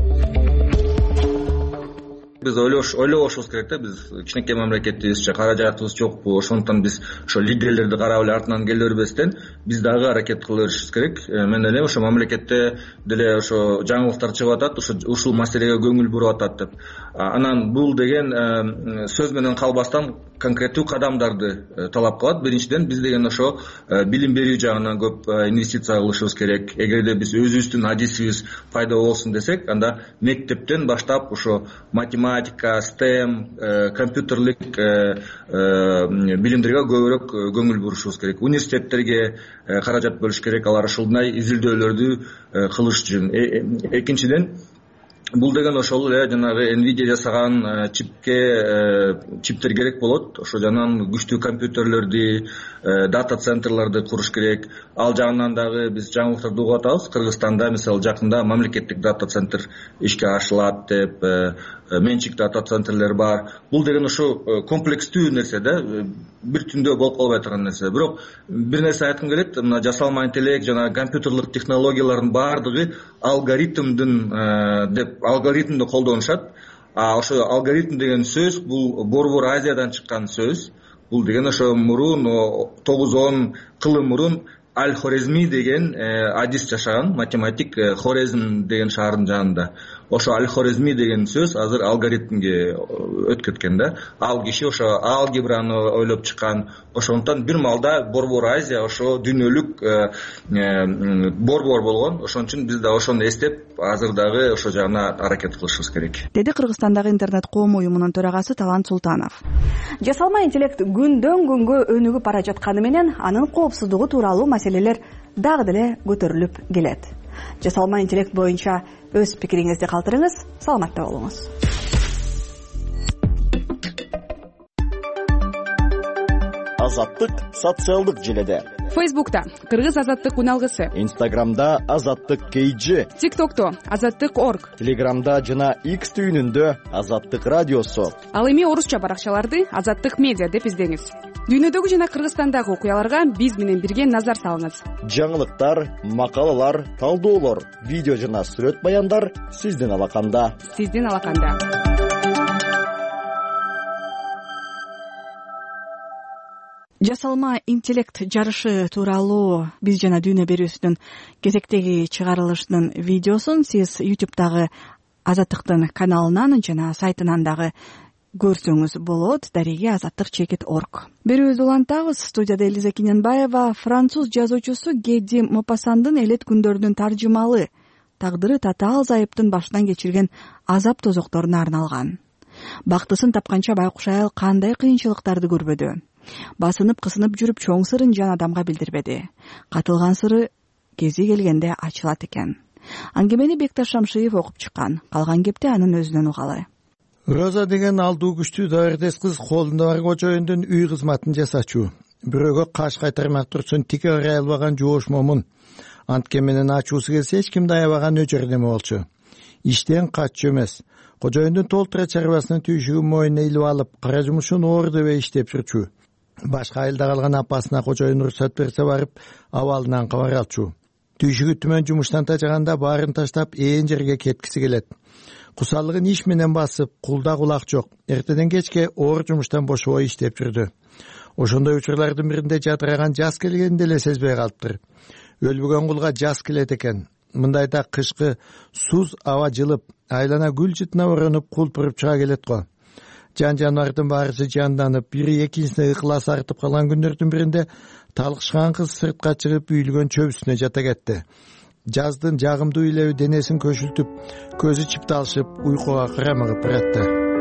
Биз ойлобошубуз керек да, биз кичинекей мамлекетпиз, каражатыбыз жокпу, ошондуктан биз ошо лидерлерди карап эле артынан келе бербестен биз дагы аракет кыла беришибиз керек. Мен ойлойм ошо мамлекетте деле ошо жаңылыктар чыгып атат, ушул маселеге көңүл буруп атат деп. Анан бул деген сөз менен калбастан конкреттүү кадамдарды талап кылат. Биринчиден биз деген ошо билим берүү жагынан көп инвестиция кылышыбыз керек. Эгерде биз өзүбүздүн адисибиз пайда болсун десек, анда мектептен баштап ошо математика, STEM, компьютерлик билимдерге көбүрөөк көңүл бурушубуз керек. Университеттерге каражат бөлүш керек, алар ушундай изилдөөлөрдү кылыш үчүн. Экинчиден, бул деген ошол эле жанагы Nvidia жасаган чиптер керек болот. Ошо жанагы күчтүү компьютерлерди, дата центрларды куруш керек. Ал жагынан дагы биз жаңылыктарды угуп атабыз. Кыргызстанда мисалы жакында мамлекеттик дата центр ишке ашылат деп, менчик дата центрлер бар. Бул деген ошо комплекстүү нерсе да, бир түндө болуп калбай турган нерсе. Бирок бир нерсе айткым келет, мына жасалма интеллект жана компьютерлык технологиялардын баардыгы алгоритмди колдонушат. Ошо алгоритм деген сөз бул Борбор Азиядан чыккан сөз. Бул деген ошо мурун 9-10 кылым мурун Аль-Хорезми деген адис жашаган, математик, Хорезм деген шаардын жанында. Ошо Аль-Хорезми деген сөз азыр алгоритмге өтүп кеткен да. Ал киши ошо алгебраны ойлоп чыккан. Ошондуктан бир маалда Борбор Азия ошо дүйнөлүк борбор болгон. Ошон үчүн биз да ошону эстеп, азыр дагы ошо жагына аракет кылышыбыз керек, деди Кыргызстандагы интернет коом уюмунун төрагасы Талант Султанов. Жасалма интеллект күндөн күнгө өнүгүп бара жатканы менен анын коопсуздугу тууралуу маселелер дагы деле көтөрүлүп келет. Жасалма интеллект боюнча өз пикириңизди калтырыңыз, саламатта болуңуз. Азаттык социалдык желеде. Фейсбукта Кыргыз азаттык уналгысы. Инстаграмда Азаттык KG. ТикТокто Азаттык.org. Телеграмда жана X түйүнүндө Азаттык радиосу. Ал эми орусча баракчаларды Азаттык медиа деп издеңиз. Дүйнөдөгү жана Кыргызстандагы окуяларга биз менен бирге назар салыңыз. Жаңылыктар, макалалар, талдоолор, видео жана сүрөт баяндар сиздин алаканда. Жасалма интеллект жарышы тууралуу биз жана дүйнө берүүсүнүн кезектеги чыгарылышынын видеосун сиз YouTube'дагы Азаттыктын каналынан жана сайтынан дагы көрсөңүз болот. Дареги Азаттык.org. Берүүбүздү улантабыз. Студияда Элиза Кененбаева. Француз жазуучусу Геди Мопассандын элет күндөрүнүн таржымалы тагдыры татаал зайыптын башынан кечирген азап тозокторуна арналган. Бактысын тапканча байкуш айыл кандай кыйынчылыктарды көрбөдү. Басынып кысынып жүрүп чоң сырын жан адамга билдирбеди. Катылган сыры кези келгенде ачылат экен. Аңгемени Бекташ Шамшиев окуп чыккан. Калган кепти анын өзүнөн угалы. Роза деген алдуу күчтүү даярдес кыз колунда бар кожоюндун үй кызматын жасачу. Бирөөгө каш кайтармак турсун тике ырай албаган жоош момун. Антке менен ачуусу келсе эч кимди аябаган өчөр неме болчу. Иштен каччу эмес. Кожоюндун толтура чарбасынын түйшүгүн мойнуна илип алып, кара жумушун оор дебей иштеп жүрчү. Башка айылда калган апасына кожоюн уруксат берсе барып, абалынан кабар алчу. Түйшүгү түмөн жумуштан тажаганда баарын таштап ээн жерге кеткиси келет. Кусалыгын иш менен басып, кулда кулак жок. Эртеден кечке оор жумуштан бошобой иштеп жүрдү. Ошондой учурлардын биринде жадыраган жаз келгенин деле сезбей калыптыр. Өлбөгөн кулга жаз келет экен. Мындайда кышкы суз аба жылып, айлана гүл жытына оронуп кулпуруп чыга келет го. Жан-жаныбардын баарысы жанданып, бири экинчисине ыкыласы артып калган күндөрдүн биринде талкышкан кыз сыртка чыгып үйүлгөн чөп үстүнө жата кетти. Жаздын жагымдуу илеби денесин көшүлтүп, көзү чыпталышып, уйкуга карамыгып баратты.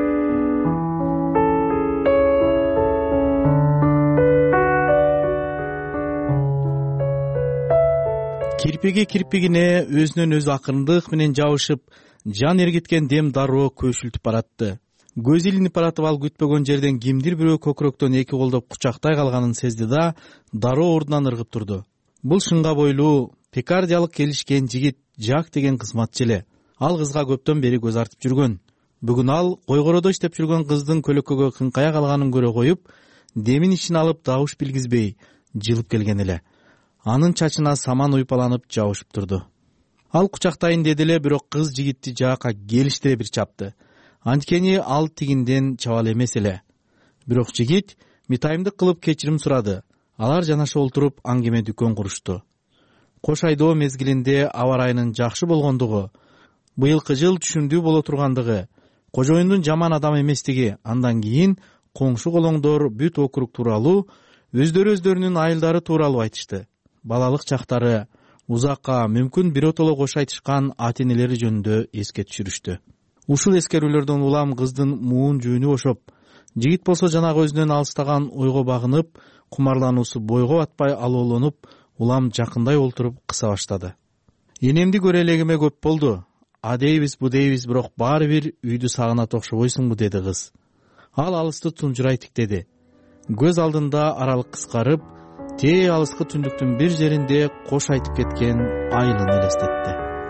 Кирпиги кирпигине өзүнөн өзү акырындык менен жабышып, жан эргиткен дем дароо көшүлтүп баратты. Көз илинип баратып, ал күтпөгөн жерден кимдир бирөө көкүрөктөн эки колдоп кучактай калганын сезди да, дароо ордунан ыргып турду. Бул шыңга бойлуу, пикардиялык келишкен жигит Жак деген кызматчы эле. Ал кызга көптөн бери көз артып жүргөн. Бүгүн ал койгоордо иштеп жүргөн кыздын көлөкөгө кыңкая калганын көрө коюп, демин ичине алып добуш билгизбей жылып келген эле. Анын чачына саман уйпаланып жабышып турду. Ал кучактайын деди эле, бирок кыз жигитти жаакка келиштире бир чапты. Анткени ал тигинден чабал эмес эле. Бирок жигит митайымдык кылып кечирим сурады. Алар жанаша олтуруп аңгеме дүкөн курушту. Кош айдоо мезгилинде аба ырайынын жакшы болгондугу, быйылкы жыл түшүмдүү боло тургандыгы, кожоюндун жаман адам эместиги, андан кийин коңшу колоңдор бүт округ тууралуу, өздөрүнүн айылдары тууралуу айтышты. Балалык чактары, узакка, мүмкүн биротоло кош айтышкан ата-энелери жөнүндө эске түшүрүштү. Ушул эскерүүлөрдөн улам кыздын муун жүүнү бошоп, жигит болсо жанагы өзүнөн алыстаган ойго багынып, кумарлануусу бойго батпай алоолонуп, улам жакындай олтуруп кыса баштады. Энемди көрө элегиме көп болду. А дейбиз, бу дейбиз, бирок баары бир үйдү сагынат окшобойсуңбу, деди кыз. Ал алысты тунжурай тиктеди. Көз алдында аралык кыскарып, тээ алыскы түндүктүн бир жеринде кош айтып кеткен айылын элестетти.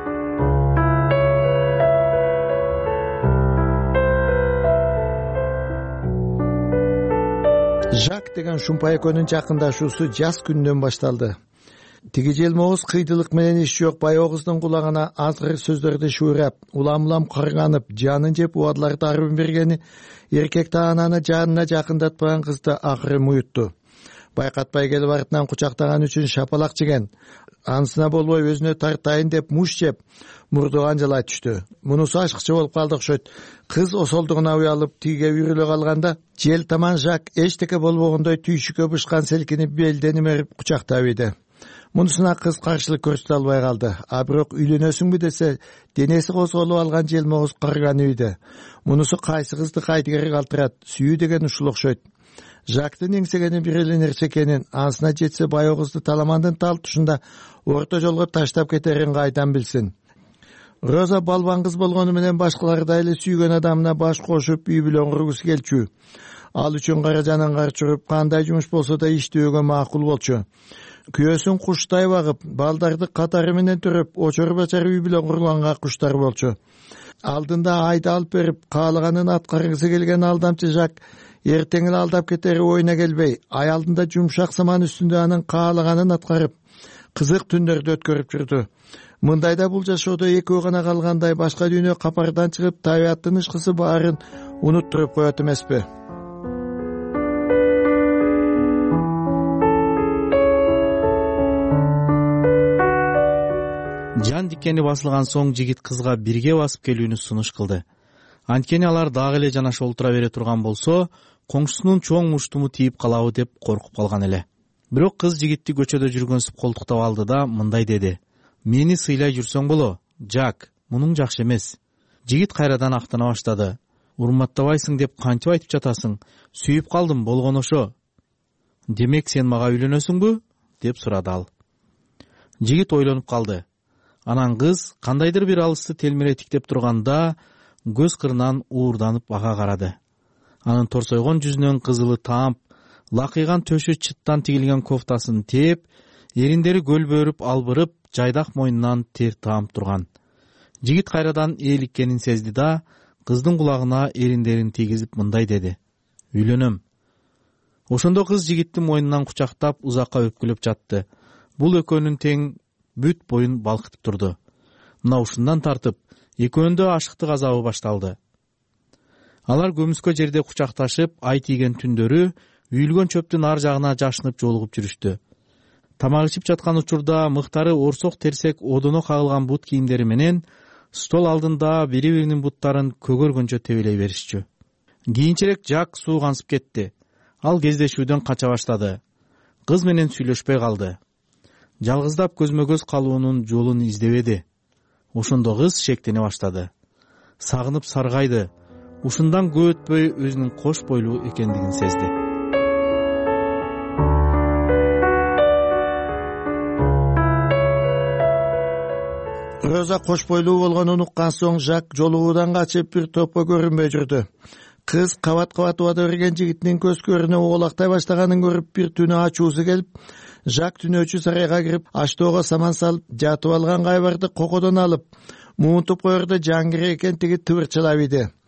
Жак деген шумпай экөөнүн жакындашуусу жаз күнүнөн башталды. Тиги желмооз кыйдылык менен иш жок баягы кыздын кулагына азгыр сөздөрдү шуурап, улам-улам карганып, жанын жеп убадылар тарыбын бергени эркек таананы жанына жакындатпаган кызды акыры муютту. Байкатпай келип артынан кучактаган үчүн шапалак жеген, анысына болбой өзүнө тартайын деп муш жеп, мурдуган жылай түштү. Мунусу ашыкчы болуп калды окшойт. Кыз осолдугуна уялып тиге үрүлө калганда, жел таман Жак эчтеке болбогондой түйшүккө бышкан селкинип белден имерип кучактап иди. Мунусуна кыз каршылык көрсөтө албай калды. А бирок үйлөнөсүңбү десе, денеси козголуп алган желмооз кырган үйдө. Мунусу кайсы кызды кайтыгери калтырат, сүйүү деген ушул окшойт. Жактын эңсегени бир эле нерсе экенин, анысына жетсе баягы кызды таламандын тал тушунда орто жолго таштап кетерин кайдан билсин. Роза балбан кыз болгону менен башкалардай эле сүйгөн адамына баш кошуп үй бүлө кургусу келчү. Ал үчүн кара жанын карчырып, кандай жумуш болсо да иштөөгө макул болчу. Күйөөсүн куштай багып, балдарды катары менен төрөп, очор бачар үй бүлө курганга куштар болчу. Алдында айда алып берип, каалаганын аткаргысы келген алдамчы Жак эртең эле алдап кетери оюна келбей, аялдында жумшак саман үстүндө анын каалаганын аткарып, кызык түндөрдү өткөрүп жүрдү. Мындайда бул жашоодо экөө гана калгандай башка дүйнө капардан чыгып, табияттын ышкысы баарын унуттуруп коет эмеспи? Жан дикени басылган соң жигит кызга бирге басып келүүнү сунуш кылды. Анткени алар дагы эле жанаша олтура бере турган болсо, коңшусунун чоң муштуму тийип калабы деп коркуп калган эле. Бирок кыз жигитти көчөдө жүргөнсүп колтуктап алды да мындай деди: "Мени сыйлай жүрсөң боло, Жак, мунуң жакшы эмес." Жигит кайрадан актана баштады. "Урматтабайсың деп кантип айтып жатасың? Сүйүп калдым, болгону ошо." "Демек сен мага үйлөнөсүңбү?" деп сурады ал. Жигит ойлонуп калды. Анан кыз кандайдыр бир алысты телмире тиктеп турганда, көз кырынан уурданып ага карады. Анын торсойгон жүзүнөн кызылы таамп, лакыйган төшү чыттан тигилген кофтасын тээп, эриндери көлбөрүп албырып, жайдак мойнунан тер таамп турган. Жигит кайрадан ээликкенин сезди да, кыздын кулагына эриндерин тийгизип мындай деди: "Үйлөнөм." Ошондо кыз жигиттин мойнунан кучактап узакка өпкүлөп жатты. Бул экөөнүн тең бүт боюн балкытып турду. Мына ушундан тартып, экөөндө ашыктык азабы башталды. Алар көмүскө жерде кучакташып, ай тийген түндөрү үйүлгөн чөптүн ар жагына жашынып жолугуп жүрүштү. Тамак ичип жаткан учурда мыктары орсок терсек одоно кагылган бут кийимдери менен стол алдында бири-биринин буттарын көгөргөнчө тебелей беришчү. Кийинчерээк Жак суугансып кетти. Ал кездешүүдөн кача баштады. Кыз менен сүйлөшпөй калды. Жалгыздап көзмө-көз калуунун жолун издебеди. Ошондо кыз шектене баштады. Сагынып саргайды. Ушундан көп өтпөй өзүнүн кош бойлуу экендигин сезди. Роза кош бойлуу болгонун уккан соң Жак жолугуудан качып бир топко көрүнбөй жүрдү. Кыз кабат-кабат убада берген жигитинин көз көрүнө оолактай баштаганын көрүп бир түнү ачуусу келип, Жак түнөөчү сарайга кирип, аштоого саман салып, жатып алган кайбарды кокодон алып, муунтуп коерде жан керек экен тиги тыбырчылап иди.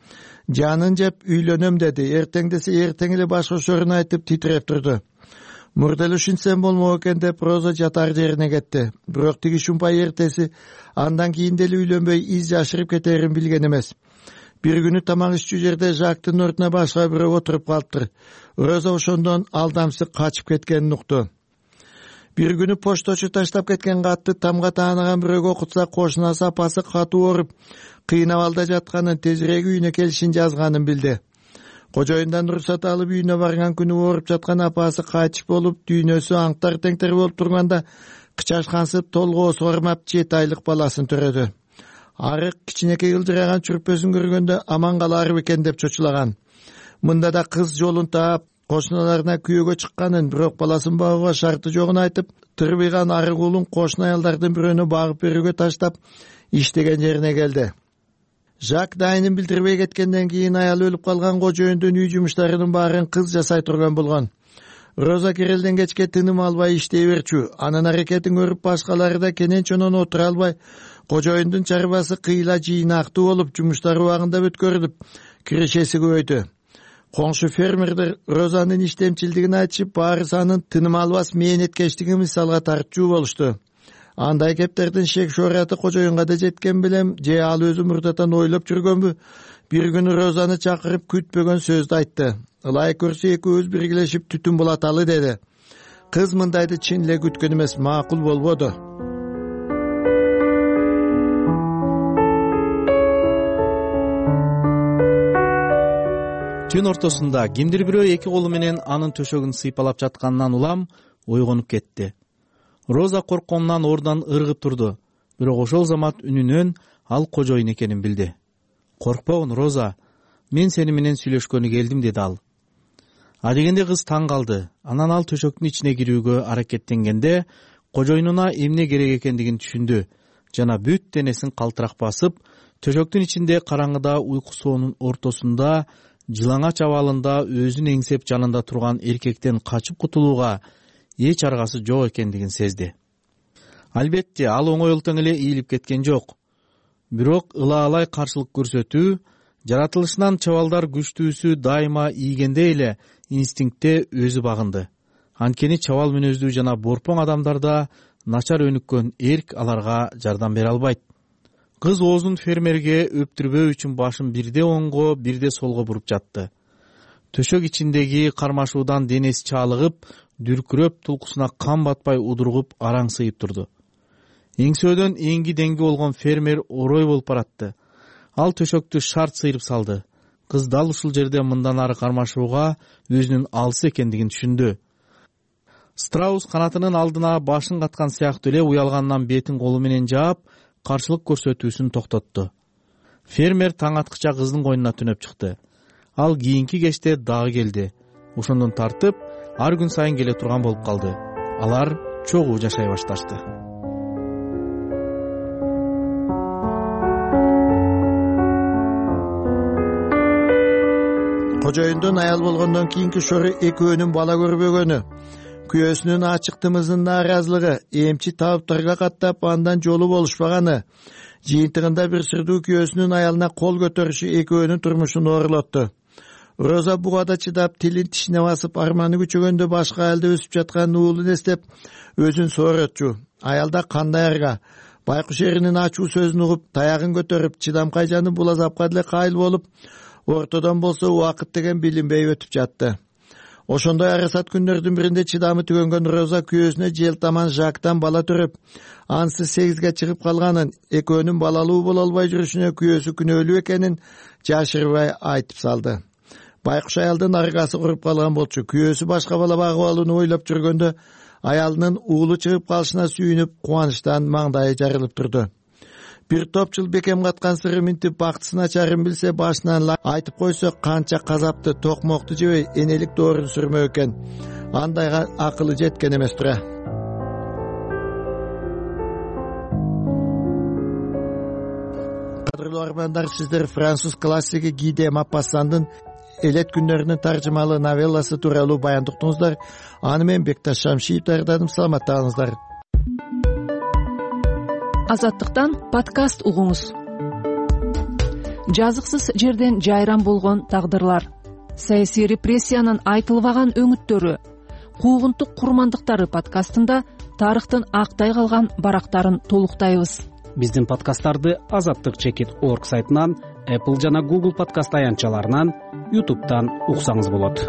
жанын жеп үйлөнөм деди. Эртең десе эртең эле башкошорун айтып титиреп турду. Мурда эле ушинтсем болмок экен деп Роза жатар жерине кетти. Бирок тиги шумпай эртеси андан кийин деле үйлөнбөй из жашырып кетерин билген эмес. Бир күнү тамак иччү жерде Жактын ордуна башка бирөө отуруп калыптыр. Роза ошондон алдамсыз качып кеткенин укту. Бир күнү пошточу таштап кеткен катты тамга таанаган бирөөгө окутса, кошунасы апасы катуу ооруп, кыйнап алда жатканын, тезирээк үйүнө келишин жазганын билди. Кожоюндан уруксат алып үйүнө барган күнү ооруп жаткан апасы кайтыш болуп, дүйнөсү аңтар теңтер болуп турганда кычашкансып толгоо сормап 7 айлык баласын төрөдү. Арык кичинекей ылжыраган чүрпөсүн көргөндө аман калар бекен деп чочулаган. Мында да кыз жолун таап, кошуналарына күйөөгө чыкканын, бирок баласын багууга шарты жогун айтып, тырбыйган арык уулун кошуна аялдардын бирөөнө багып берүүгө таштап, иштеген жерине келди. Жак дайынын билдирбей кеткенден кийин аялы өлүп калган кожоюндун үй жумуштарынын баарын кыз жасай турган болгон. Роза Кирелден кечке тыным албай иштей берчү. Анын аракетин көрүп башкалары да кенен чонон отура албай, кожоюндун чарбасы кыйла жыйнактуу болуп, жумуштары убагында өткөрүлүп, кирешеси көбөйдү. Коңшу фермердер Розанын иштемчилдигин айтышып, баарысы анын тыным албас мээнеткечтиги мисалга тартчу болушту. Андай кептердин шек шораты кожоюнга да жеткен билем, же ал өзү мурдатан ойлоп жүргөнбү? Бир күнү Розаны чакырып күтпөгөн сөздү айтты. Ылай көрсө экөөбүз биргелешип түтүн булаталы деди. Кыз мындайды чын эле күткөн эмес, макул болбоду. Түн ортосунда кимдир бирөө эки колу менен анын төшөгүн сыйпалап жатканынан улам ойгонуп кетти. Роза коркконунан ордунан ыргып турду, бирок ошол замат үнүнөн ал кожоюн экенин билди. Коркпогун, Роза, мен сени менен сүйлөшкөнү келдим, деди ал. Дегенде кыз таң калды. Анан ал төшөктүн ичине кирүүгө аракеттенгенде кожоюнуна эмне керек экендигин түшүндү жана бүт денесин калтырак басып, төшөктүн ичинде караңгыда уйку соонун ортосунда жылаңач абалында өзүн эңсеп жанында турган эркектен качып кутулууга эч аргасы жок экендигин сезди. Албетте, ал оңойлуктан эле ийилип кеткен жок. Бирок ылаалай каршылык көрсөтүү, жаратылышынан чабалдар күчтүүсү дайыма ийгенде эле инстинктте өзү багынды. Анткени чабал мүнөздүү жана борпоң адамдарда начар өнүккөн эрк аларга жардам бере албайт. Кыз оозун фермерге өптүрбөө үчүн башын бирде оңго, бирде солго буруп жатты. Төшөк ичиндеги кармашуудан денеси чаалыгып, дүркүрөп, тулкусуна кан батпай удургуп, араңсыйып турду. Эңсөөдөн эңги деңги болгон фермер орой болуп баратты. Ал төшөктү шарт сыйрып салды. Кыз дал ушул жерде мындан ары кармашууга өзүнүн алыс экендигин түшүндү. Страус канатынын алдына башын каткан сыяктуу эле уялгандан бетин колу менен жаап, каршылык көрсөтүүсүн токтотту. Фермер таң аткыча кыздын койнуна түнөп чыкты. Ал кийинки кечте дагы келди. Ошондон тартып, ар күн сайын келе турган болуп калды. Алар чогуу жашай башташты. Кожоюндун аял болгондон кийинки шору экөөнүн бала көрбөгөнү, күйөөсүнүн ачык тымызын нааразылыгы, эмчи табыптарга каттап андан жолу болушпаганы, жыйынтыгында бир сырдуу күйөөсүнүн аялына кол көтөрүшү экөөнүн турмушун оорулотту. Роза буга да чыдап, тилин тишине басып, арманы күчөгөндө башка айылда өсүп жаткан уулун эстеп, өзүн сооротчу. Аялда кандай арга, байкуш эринин ачуу сөзүн угуп, таягын көтөрүп, чыдамкай жаны бул азапка деле кайыл болуп, ортодон болсо убакыт деген билинбей өтүп жатты. Ошондой арасат күндөрдүн биринде чыдамы түгөнгөн Роза күйөөсүнө желтаман Жактан бала төрөп, ансыз 8ге чыгып калганын, экөөнүн балалуу боло албай жүрүшүнө күйөөсү күнөөлүү экенин жашырбай айтып салды. Байкуш аялдын аргасы куруп калган болчу. Күйөөсү башка бала багып алууну ойлоп жүргөндө, аялынын уулу чыгып калышына сүйүнүп, кубанычтан маңдайы жарылып турду. Бир топ жыл бекем каткан сыры минтип бактысын ачарын билсе, башынан айтып койсо, канча казапты, токмокту жебей, энелик доорун сүрмөө экен. Андайга акылы жеткен эмес тура. Кадырлуу армандар, сиздер француз классиги Ги де Мопассандын Элет күндөрүнүн таржымалуу новелласы тууралуу баяндык уктуңуздар. Аны мен Бекташ Шамшиев даярдадым. Саламаттаңыздар. Азаттыктан подкаст угуңуз. жазыксыз жерден жайран болгон тагдырлар, саясий репрессиянын айтылбаган өңүттөрү, куугунтук курмандыктары подкастында тарыхтын актай калган барактарын толуктайбыз. Биздин подкасттарды azattik.org сайтынан, Apple жана Google подкаст аянтчаларынан, YouTube'дан уксаңыз болот.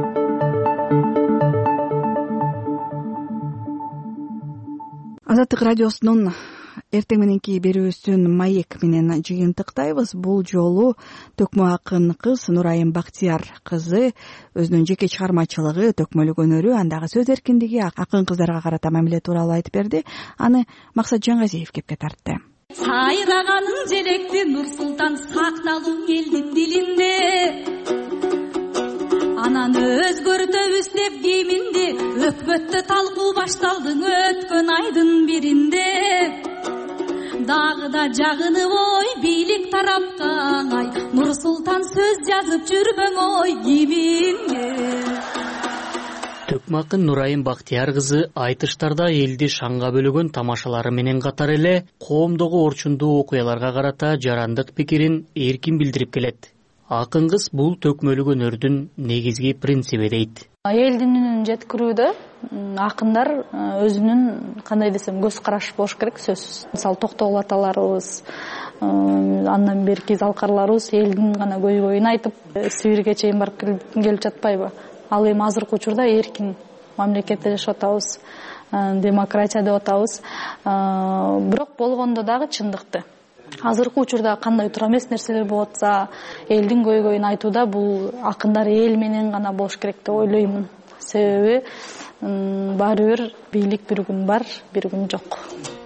Азаттык радиосунун эртең мененки берүүсүн маек менен жыйынтыктайбыз. Бул жолу төкмө акын кыз Нурайым Бактияр кызы өзүнүн жеке чыгармачылыгы, төкмөлүк өнөрү, андагы сөз эркиндиги, акын кыздарга карата мамиле тууралуу айтып берди. Аны Максат Жаңгазиев кепке тартты. Сайраганың желекти Нур-Султан сакталуу элдин дилинде, анан өзгөртөбүз деп кийиминди, өкмөттө талкуу башталды өткөн айдын биринде. Дагы да жагынып ой, бийлик тарапка аңай, Нур-Султан сөз жазып жүрбөң ой кийиминге. Төкмө акын Нурайым Бактияр кызы айтыштарда элди шаңга бөлөгөн тамашалары менен катар эле коомдогу орчундуу окуяларга карата жарандык пикирин эркин билдирип келет. Акын кыз бул төкмөлүк өнөрдүн негизги принциби дейт. Элдин үнүн жеткирүүдө акындар өзүнүн кандай десем көз карашы болуш керек, сөзсүз. Мисалы Токтогул аталарыбыз, андан берки залкарларыбыз элдин гана көйгөйүн айтып, Сибирге чейин барып келип жатпайбы? Ал эми азыркы учурда эркин мамлекетте жашап атабыз, демократия деп атабыз. Бирок болгондо дагы чындыкты. Азыркы учурда кандай туура эмес нерселер болуп атса, элдин көйгөйүн айтууда бул акындар эл менен гана болуш керек деп ойлоймун. Себеби баары бир бийлик бир күн бар, бир күн жок.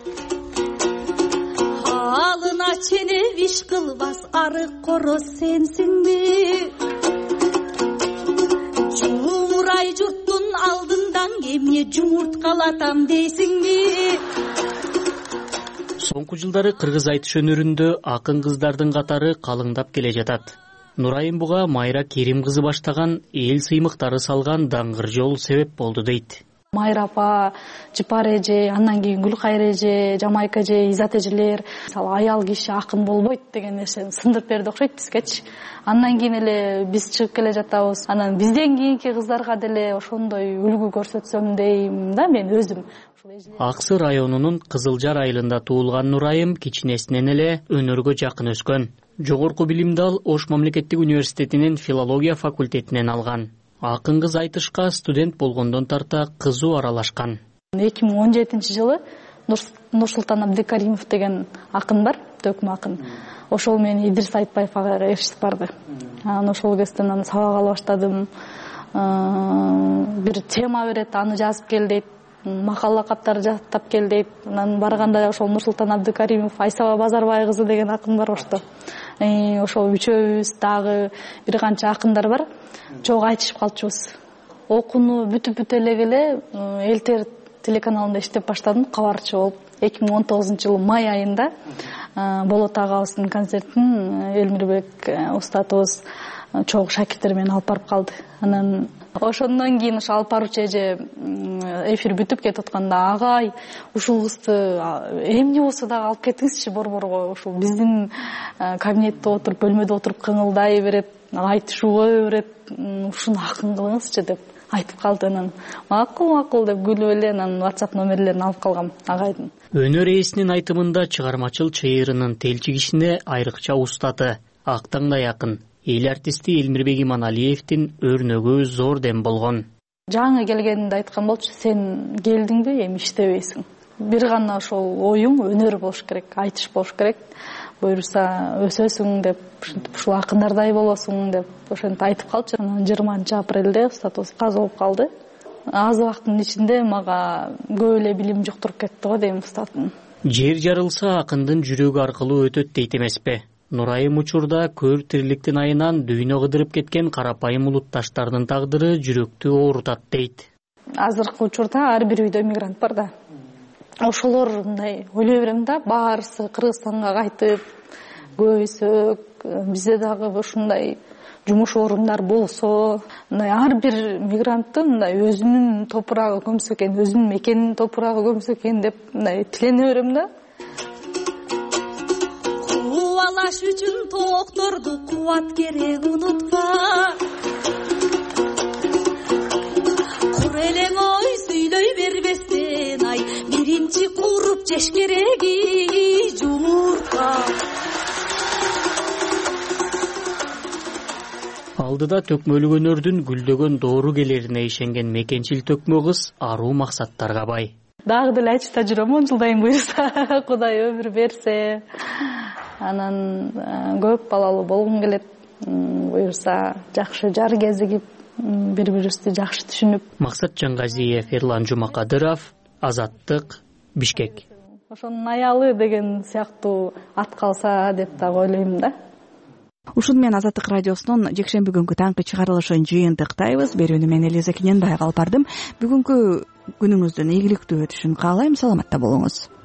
Алына чене виш кылбас арык короз сенсиңби? Жумурай журттун алдындан эмне жумурткалатам дейсиңби? Соңку жылдары кыргыз айтыш өнөрүндө акын кыздардын катары калыңдап келе жатат. Нурайым буга Майра Керим кызы баштаган эл сыймыктары салган даңгыр жол себеп болду дейт. Майра апа, Жыпар эже, андан кийин Гүлкайыр эже, Жамайка эже, Изат эжелер, мисалы аял киши акын болбойт деген нерсени сындырып берди окшойт бизгечи. Андан кийин эле биз чыгып келе жатабыз. Анан бизден кийинки кыздарга деле ошондой үлгү көрсөтсөм дейм да мен өзүм. Аксы районунун Кызылжар айылында туулган Нурайым кичинесинен эле өнөргө жакын өскөн. Жогорку билимди ал Ош мамлекеттик университетинин филология факультетинен алган. Акын кыз айтышка студент болгондон тарта кызуу аралашкан. 2017-жылы Нурсултан Абдыкаримов деген акын бар, төкмө акын. Ошол менен Идрис Айтбаев ага эрешип барды. Анан ошол кезден аны сабак ала баштадым. Бир тема берет, аны жазып кел дейт. Макала каттар жаттап кел дейт. Анан барганда ошол Нурсултан Абдыкаримов, Айсаба Базарбай кызы деген акын бар ошто. Ошол үчөөбүз дагы бир канча акындар бар. Чогуу айтышып калчубуз. Окууну бүтүп эле Элтер телеканалында иштеп баштадым, кабарчы болуп. 2019-жылы май айында Болот агабыздын концертин Элмирбек устатыбыз чогуу шакирттер менен алып барып калды. Анан ошондон кийин ошо алып баруучу эже эфир бүтүп кетип атканда, агай, ушул кызды эмне болсо дагы алып кетиңизчи борборго. Ушул биздин кабинетте отуруп, бөлмөдө отуруп кыңылдай берет, айтышууга берет, ушуну акын кылыңызчы деп айтып калды. Анан макул деп күлүп эле анан WhatsApp номерлерин алып калгам агайдын. Өнөр ээсинин айтымында чыгармачыл чыйырынын телчигишине айрыкча устаты, актаңдай акын эл артисти Элмирбек Иманалиевдин өрнөгү зор дем болгон. Жаңы келгенинде айткан болчу, сен келдиңби, эми иштебейсиң. Бир гана ошол оюң өнөр болуш керек, айтыш болуш керек. Буюрса өсөсүң деп, ушул акындардай болосуң деп ошентип айтып калчу. Анан 20-апрелде устатыбыз каза болуп калды. Аз убакыттын ичинде мага көп эле билим жуктуруп кетти го дейм устатым. Жер жарылса акындын жүрөгү аркылуу өтөт дейт эмеспи? Нурайым учурда көр тириликтин айынан дүйнө кыдырып кеткен карапайым улутташтардын тагдыры жүрөктү оорутат дейт. Азыркы учурда ар бир үйдө мигрант бар да. Ошолор мындай ойлой берем да, баарысы Кыргызстанга кайтып, көбүсөк бизде дагы ушундай жумуш орундар болсо, мындай ар бир мигранттын мындай өзүнүн топурагы көмсө экен, өзүнүн мекенинин топурагы көмсө экен деп мындай тилене берем да. Кубала жашаш үчүн токторду кубат керек унутпа. Кур элең ой сүйлөй бербестен ай, биринчи куруп жеш кереги жумурка. Алдыда төкмөлүк өнөрдүн гүлдөгөн доорукелерине ишенген мекенчил төкмө кыз аруу максаттарга бай. Дагы деле айтып да жүрөм, 10 жылдайын буюрса, Кудай өмүр берсе. Анан көп балалуу болгум келет, буюрса, жакшы жар кезигип, бири-бирибизди жакшы түшүнүп. Максат Жангазиев, Эрлан Жумакадыров, Азаттык, Бишкек. Ошонун аялы деген сыяктуу ат калса деп да ойлойм да. Ушуну менен Азаттык радиосунун жекшемби күнгү таңкы чыгарылышын жыйынтыктайбыз. Берүүнү мен Элиза Кененбаева алып бардым. Бүгүнкү күнүңүздүн ийгиликтүү өтүшүн каалайм. Саламатта болуңуз.